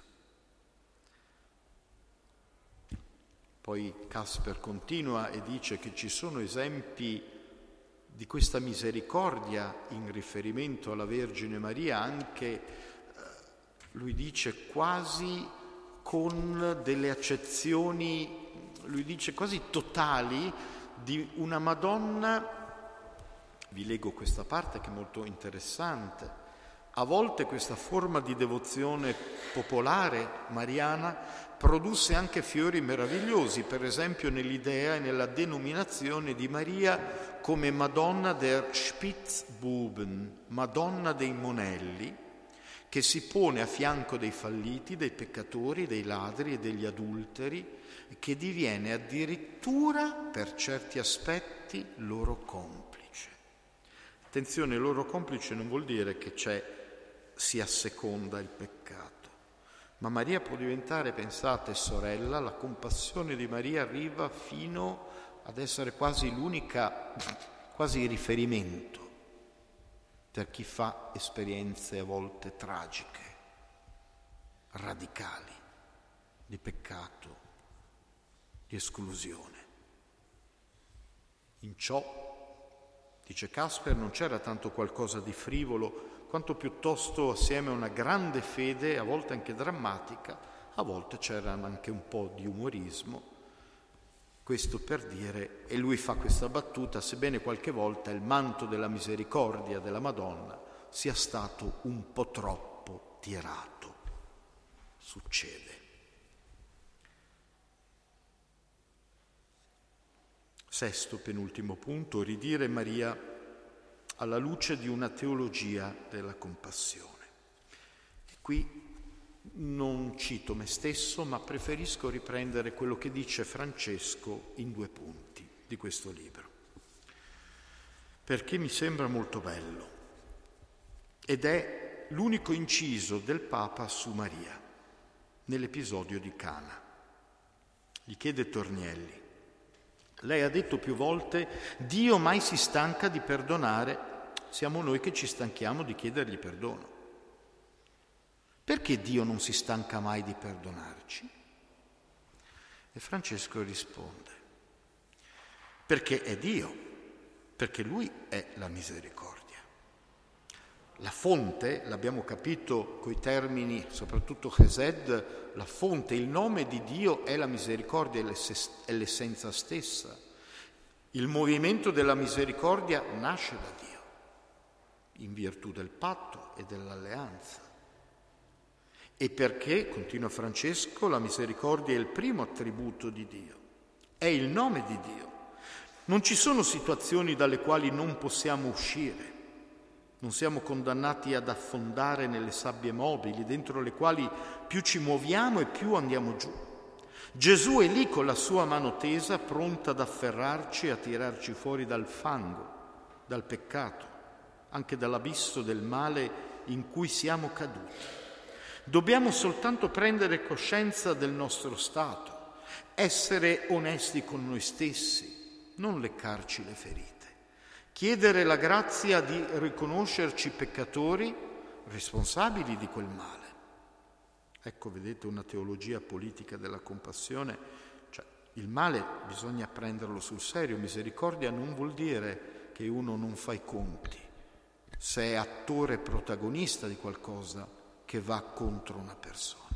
Poi Casper continua e dice che ci sono esempi di questa misericordia in riferimento alla Vergine Maria anche, lui dice, quasi con delle accezioni, lui dice quasi totali, di una Madonna. Vi leggo questa parte che è molto interessante. A volte questa forma di devozione popolare mariana produsse anche fiori meravigliosi, per esempio nell'idea e nella denominazione di Maria come Madonna der Spitzbuben, Madonna dei monelli, che si pone a fianco dei falliti, dei peccatori, dei ladri e degli adulteri, e che diviene addirittura, per certi aspetti, loro complice. Attenzione, loro complice non vuol dire che si asseconda il peccato, ma Maria può diventare, pensate, sorella. La compassione di Maria arriva fino ad essere quasi l'unica, quasi riferimento per chi fa esperienze a volte tragiche radicali di peccato, di esclusione. In ciò, dice Casper, non c'era tanto qualcosa di frivolo, quanto piuttosto assieme a una grande fede, a volte anche drammatica, a volte c'era anche un po' di umorismo. Questo per dire, e lui fa questa battuta, sebbene qualche volta il manto della misericordia della Madonna sia stato un po' troppo tirato. Succede. Sesto, penultimo punto, ridire Maria alla luce di una teologia della compassione. E qui non cito me stesso, ma preferisco riprendere quello che dice Francesco in 2 punti di questo libro, perché mi sembra molto bello ed è l'unico inciso del Papa su Maria nell'episodio di Cana. Gli chiede Tornielli: lei ha detto più volte Dio mai si stanca di perdonare, siamo noi che ci stanchiamo di chiedergli perdono. Perché Dio non si stanca mai di perdonarci? E Francesco risponde: perché è Dio, perché Lui è la misericordia. La fonte, l'abbiamo capito coi termini, soprattutto Chesed, la fonte, il nome di Dio è la misericordia, è l'essenza stessa. Il movimento della misericordia nasce da Dio, in virtù del patto e dell'alleanza. E perché, continua Francesco, la misericordia è il primo attributo di Dio, è il nome di Dio. Non ci sono situazioni dalle quali non possiamo uscire, non siamo condannati ad affondare nelle sabbie mobili, dentro le quali più ci muoviamo e più andiamo giù. Gesù è lì con la sua mano tesa, pronta ad afferrarci e a tirarci fuori dal fango, dal peccato, anche dall'abisso del male in cui siamo caduti. Dobbiamo soltanto prendere coscienza del nostro stato, essere onesti con noi stessi, non leccarci le ferite, chiedere la grazia di riconoscerci peccatori responsabili di quel male. Ecco, vedete, una teologia politica della compassione, cioè il male bisogna prenderlo sul serio. Misericordia non vuol dire che uno non fa i conti, se è attore e protagonista di qualcosa che va contro una persona.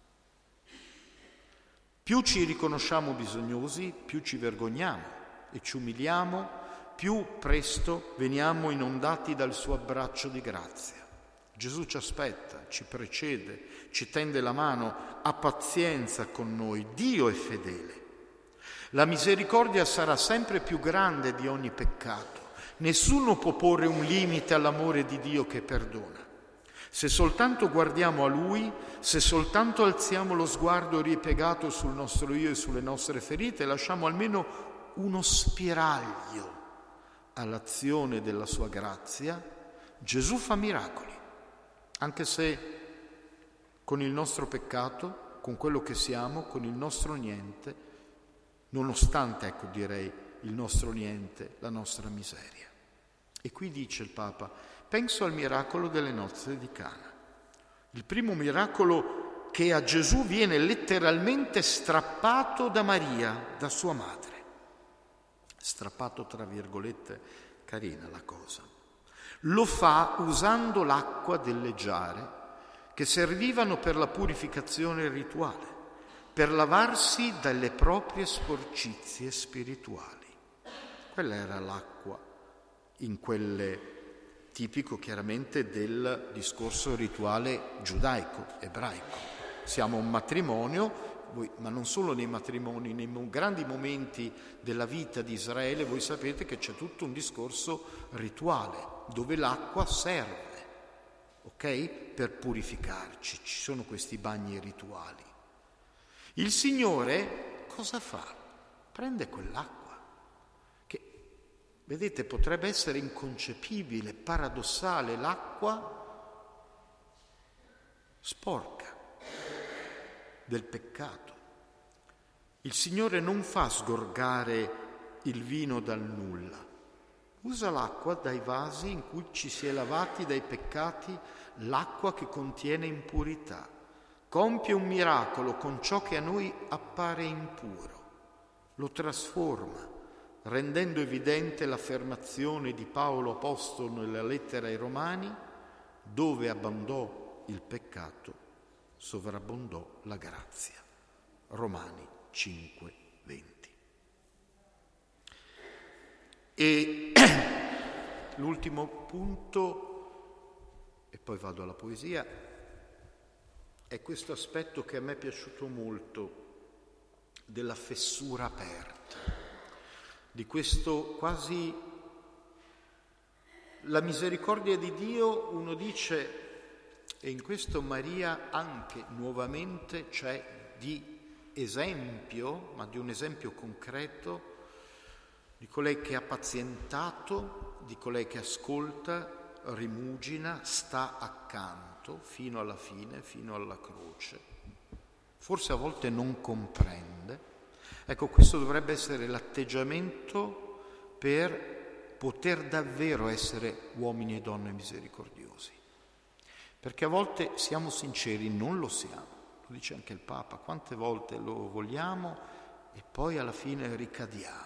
Più ci riconosciamo bisognosi, più ci vergogniamo e ci umiliamo, più presto veniamo inondati dal suo abbraccio di grazia. Gesù ci aspetta, ci precede, ci tende la mano, ha pazienza con noi. Dio è fedele. La misericordia sarà sempre più grande di ogni peccato. Nessuno può porre un limite all'amore di Dio che perdona. Se soltanto guardiamo a Lui, se soltanto alziamo lo sguardo ripiegato sul nostro io e sulle nostre ferite, lasciamo almeno uno spiraglio all'azione della sua grazia, Gesù fa miracoli, anche se con il nostro peccato, con quello che siamo, con il nostro niente, nonostante, ecco direi, il nostro niente, la nostra miseria. E qui dice il Papa: penso al miracolo delle nozze di Cana, il primo miracolo che a Gesù viene letteralmente strappato da Maria, da sua madre. Strappato tra virgolette, carina la cosa. Lo fa usando l'acqua delle giare che servivano per la purificazione rituale, per lavarsi dalle proprie sporcizie spirituali. Quella era l'acqua in quelle tipico chiaramente del discorso rituale giudaico, ebraico. Siamo un matrimonio, ma non solo nei matrimoni, nei grandi momenti della vita di Israele voi sapete che c'è tutto un discorso rituale dove l'acqua serve, ok? Per purificarci, ci sono questi bagni rituali. Il Signore cosa fa? Prende quell'acqua. Vedete, potrebbe essere inconcepibile, paradossale, l'acqua sporca del peccato. Il Signore non fa sgorgare il vino dal nulla, usa l'acqua dai vasi in cui ci si è lavati dai peccati, l'acqua che contiene impurità, compie un miracolo con ciò che a noi appare impuro, lo trasforma, rendendo evidente l'affermazione di Paolo apostolo nella lettera ai Romani: dove abbondò il peccato, sovrabbondò la grazia. Romani 5:20. E l'ultimo punto, e poi vado alla poesia, è questo aspetto che a me è piaciuto molto, della fessura aperta, di questo quasi... La misericordia di Dio, uno dice, e in questo Maria anche nuovamente c'è di esempio, ma di un esempio concreto, di colei che ha pazientato, di colei che ascolta, rimugina, sta accanto fino alla fine, fino alla croce. Forse a volte non comprende. Ecco, questo dovrebbe essere l'atteggiamento per poter davvero essere uomini e donne misericordiosi. Perché a volte, siamo sinceri, non lo siamo. Lo dice anche il Papa, quante volte lo vogliamo e poi alla fine ricadiamo.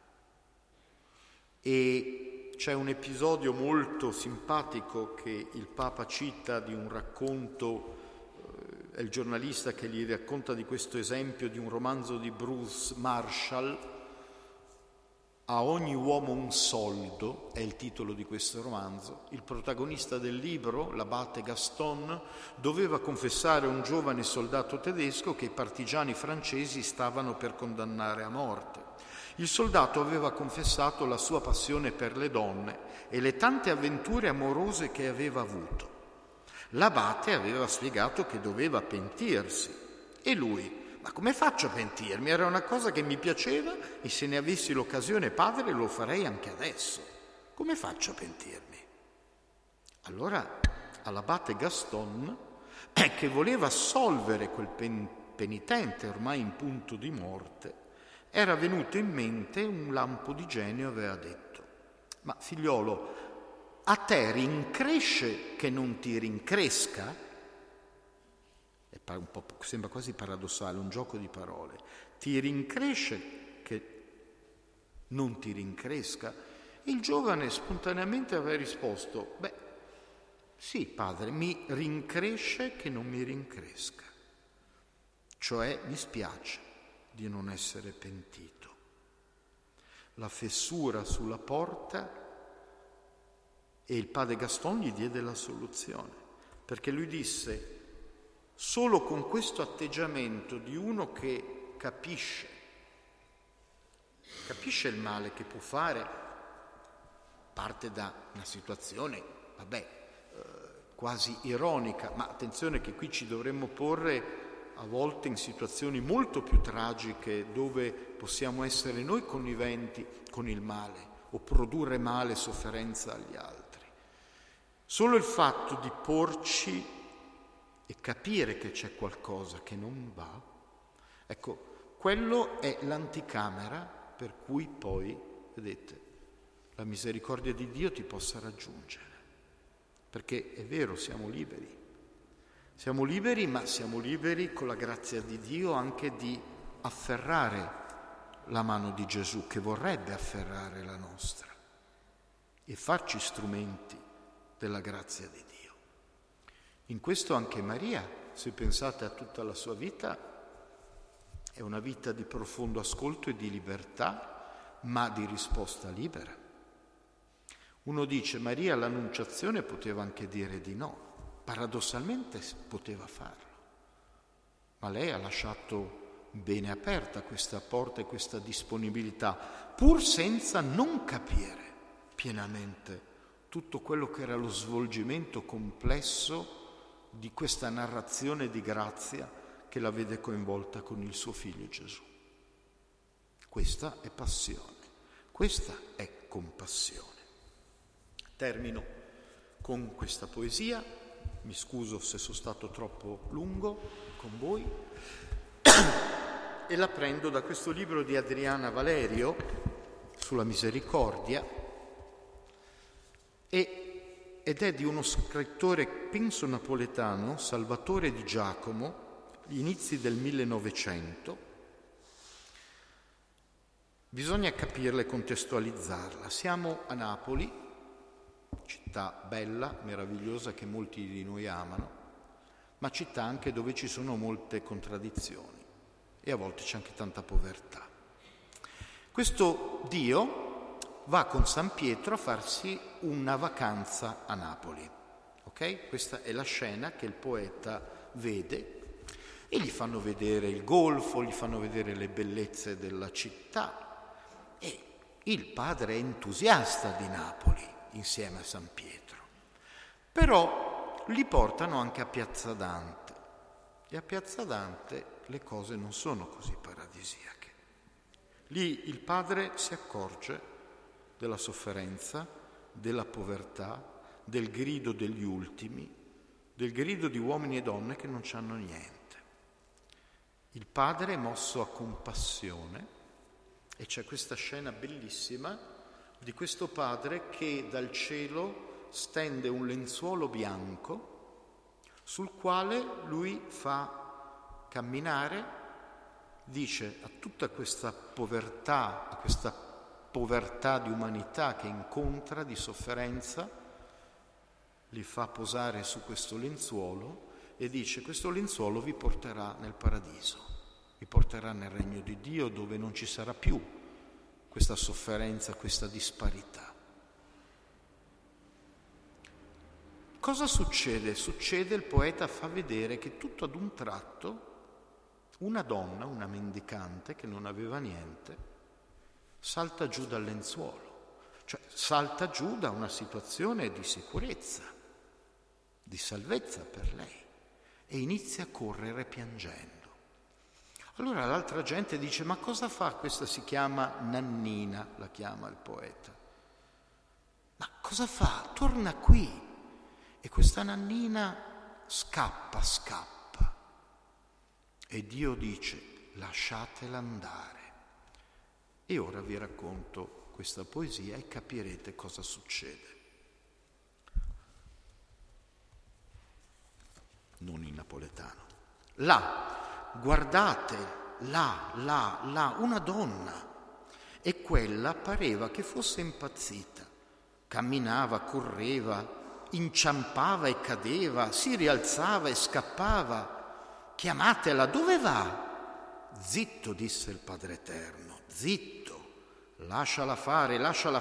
E c'è un episodio molto simpatico che il Papa cita di un racconto, è il giornalista che gli racconta di questo esempio di un romanzo di Bruce Marshall, A ogni uomo un soldo, è il titolo di questo romanzo. Il protagonista del libro, l'abate Gaston, doveva confessare a un giovane soldato tedesco che i partigiani francesi stavano per condannare a morte. Il soldato aveva confessato la sua passione per le donne e le tante avventure amorose che aveva avuto. L'abate aveva spiegato che doveva pentirsi e lui: ma come faccio a pentirmi? Era una cosa che mi piaceva e se ne avessi l'occasione, padre, lo farei anche adesso. Come faccio a pentirmi? Allora all'abate Gaston, che voleva assolvere quel penitente ormai in punto di morte, era venuto in mente un lampo di genio e aveva detto: ma figliolo, a te rincresce che non ti rincresca? Un po', sembra quasi paradossale, un gioco di parole. Ti rincresce che non ti rincresca? Il giovane spontaneamente aveva risposto: beh, sì, padre, mi rincresce che non mi rincresca. Cioè, mi spiace di non essere pentito. La fessura sulla porta, e il padre Gaston gli diede la soluzione, perché lui disse: solo con questo atteggiamento di uno che capisce il male che può fare, parte da una situazione, quasi ironica, ma attenzione che qui ci dovremmo porre a volte in situazioni molto più tragiche, dove possiamo essere noi conniventi con il male o produrre male e sofferenza agli altri. Solo il fatto di porci e capire che c'è qualcosa che non va, ecco, quello è l'anticamera per cui poi, vedete, la misericordia di Dio ti possa raggiungere. Perché è vero, siamo liberi, ma siamo liberi con la grazia di Dio anche di afferrare la mano di Gesù, che vorrebbe afferrare la nostra, e farci strumenti della grazia di Dio. In questo anche Maria, se pensate a tutta la sua vita, è una vita di profondo ascolto e di libertà, ma di risposta libera. Uno dice: Maria all'Annunciazione poteva anche dire di no, paradossalmente poteva farlo, ma lei ha lasciato bene aperta questa porta e questa disponibilità, pur senza non capire pienamente tutto quello che era lo svolgimento complesso di questa narrazione di grazia che la vede coinvolta con il suo figlio Gesù. Questa è passione, questa è compassione. Termino con questa poesia, mi scuso se sono stato troppo lungo con voi, e la prendo da questo libro di Adriana Valerio sulla misericordia, ed è di uno scrittore, penso napoletano, Salvatore Di Giacomo, gli inizi del 1900, bisogna capirla e contestualizzarla. Siamo a Napoli, città bella, meravigliosa, che molti di noi amano, ma città anche dove ci sono molte contraddizioni e a volte c'è anche tanta povertà. Questo Dio va con San Pietro a farsi una vacanza a Napoli, ok? Questa è la scena che il poeta vede e gli fanno vedere il golfo, gli fanno vedere le bellezze della città e il padre è entusiasta di Napoli insieme a San Pietro. Però li portano anche a Piazza Dante e a Piazza Dante le cose non sono così paradisiache. Lì il padre si accorge della sofferenza, della povertà, del grido degli ultimi, del grido di uomini e donne che non c'hanno niente. Il padre è mosso a compassione e c'è questa scena bellissima di questo padre che dal cielo stende un lenzuolo bianco sul quale lui fa camminare, dice a tutta questa povertà, a questa povertà di umanità che incontra, di sofferenza, li fa posare su questo lenzuolo e dice: questo lenzuolo vi porterà nel paradiso, vi porterà nel regno di Dio, dove non ci sarà più questa sofferenza, questa disparità. Cosa succede? Succede, il poeta fa vedere che tutto ad un tratto una donna, una mendicante che non aveva niente, salta giù dal lenzuolo, cioè salta giù da una situazione di sicurezza, di salvezza per lei, e inizia a correre piangendo. Allora l'altra gente dice: ma cosa fa questa? Si chiama Nannina, la chiama il poeta. Ma cosa fa? Torna qui. E questa Nannina scappa. E Dio dice: lasciatela andare. E ora vi racconto questa poesia e capirete cosa succede. Non in napoletano. Là, guardate, là, una donna. E quella pareva che fosse impazzita. Camminava, correva, inciampava e cadeva, si rialzava e scappava. Chiamatela, dove va? Zitto, disse il Padre Eterno, zitto, lasciala fare.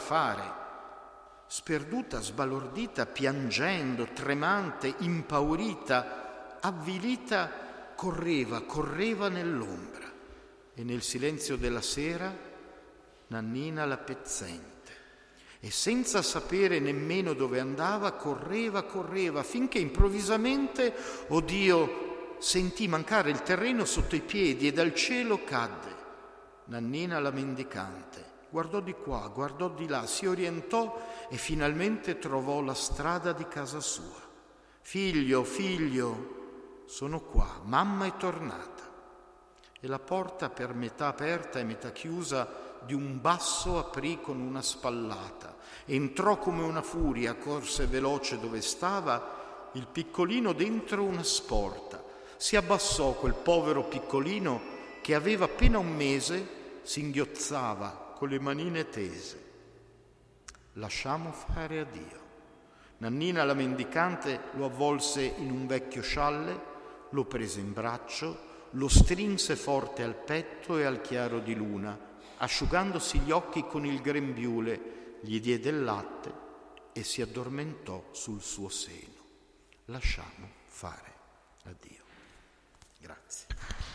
Sperduta, sbalordita, piangendo, tremante, impaurita, avvilita, correva nell'ombra. E nel silenzio della sera, Nannina la pezzente. E senza sapere nemmeno dove andava, correva, finché improvvisamente, oh Dio, sentì mancare il terreno sotto i piedi e dal cielo cadde. Nannina la mendicante guardò di qua, guardò di là, si orientò e finalmente trovò la strada di casa sua. Figlio, sono qua, mamma è tornata. E la porta, per metà aperta e metà chiusa, di un basso aprì con una spallata. Entrò come una furia, corse veloce dove stava il piccolino dentro una sporta. Si abbassò quel povero piccolino che aveva appena un mese, singhiozzava con le manine tese. Lasciamo fare a Dio. Nannina la mendicante lo avvolse in un vecchio scialle, lo prese in braccio, lo strinse forte al petto e al chiaro di luna, asciugandosi gli occhi con il grembiule, gli diede il latte e si addormentò sul suo seno. Lasciamo fare a Dio. Grazie.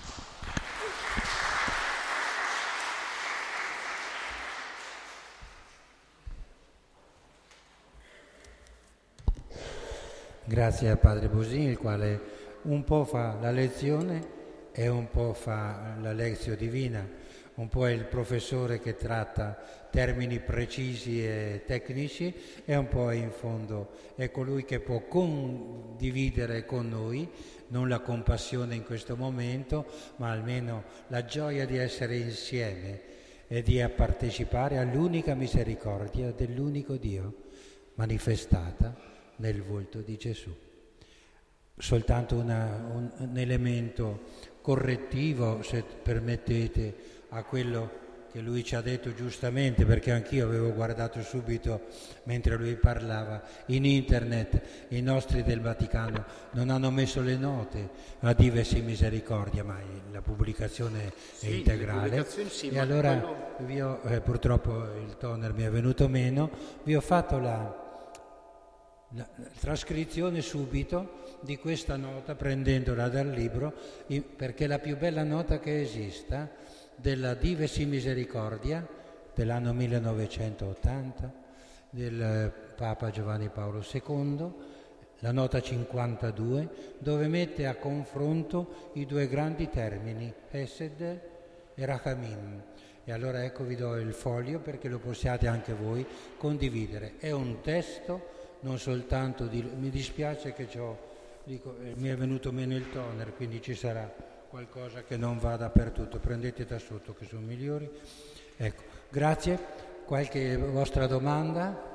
Grazie al Padre Bosini, il quale un po' fa la lezione e un po' fa la lezione divina, un po' è il professore che tratta termini precisi e tecnici e un po' in fondo è colui che può condividere con noi non la compassione in questo momento, ma almeno la gioia di essere insieme e di partecipare all'unica misericordia dell'unico Dio manifestata nel volto di Gesù. soltanto un elemento correttivo, se permettete, a quello che lui ci ha detto giustamente, perché anch'io avevo guardato subito mentre lui parlava. In internet i nostri del Vaticano non hanno messo le note a Dives Misericordia, ma la pubblicazione è integrale. Sì, e allora io, purtroppo il toner mi è venuto meno, vi ho fatto la trascrizione subito di questa nota, prendendola dal libro, perché è la più bella nota che esista, della Dives Misericordia dell'anno 1980 del Papa Giovanni Paolo II, la nota 52, dove mette a confronto i due grandi termini, Hesed e Rachamim. E allora ecco, vi do il foglio perché lo possiate anche voi condividere. È un testo non soltanto mi dispiace che mi è venuto meno il toner, quindi ci sarà qualcosa che non va dappertutto, prendete da sotto che sono migliori. Ecco, grazie. Qualche vostra domanda?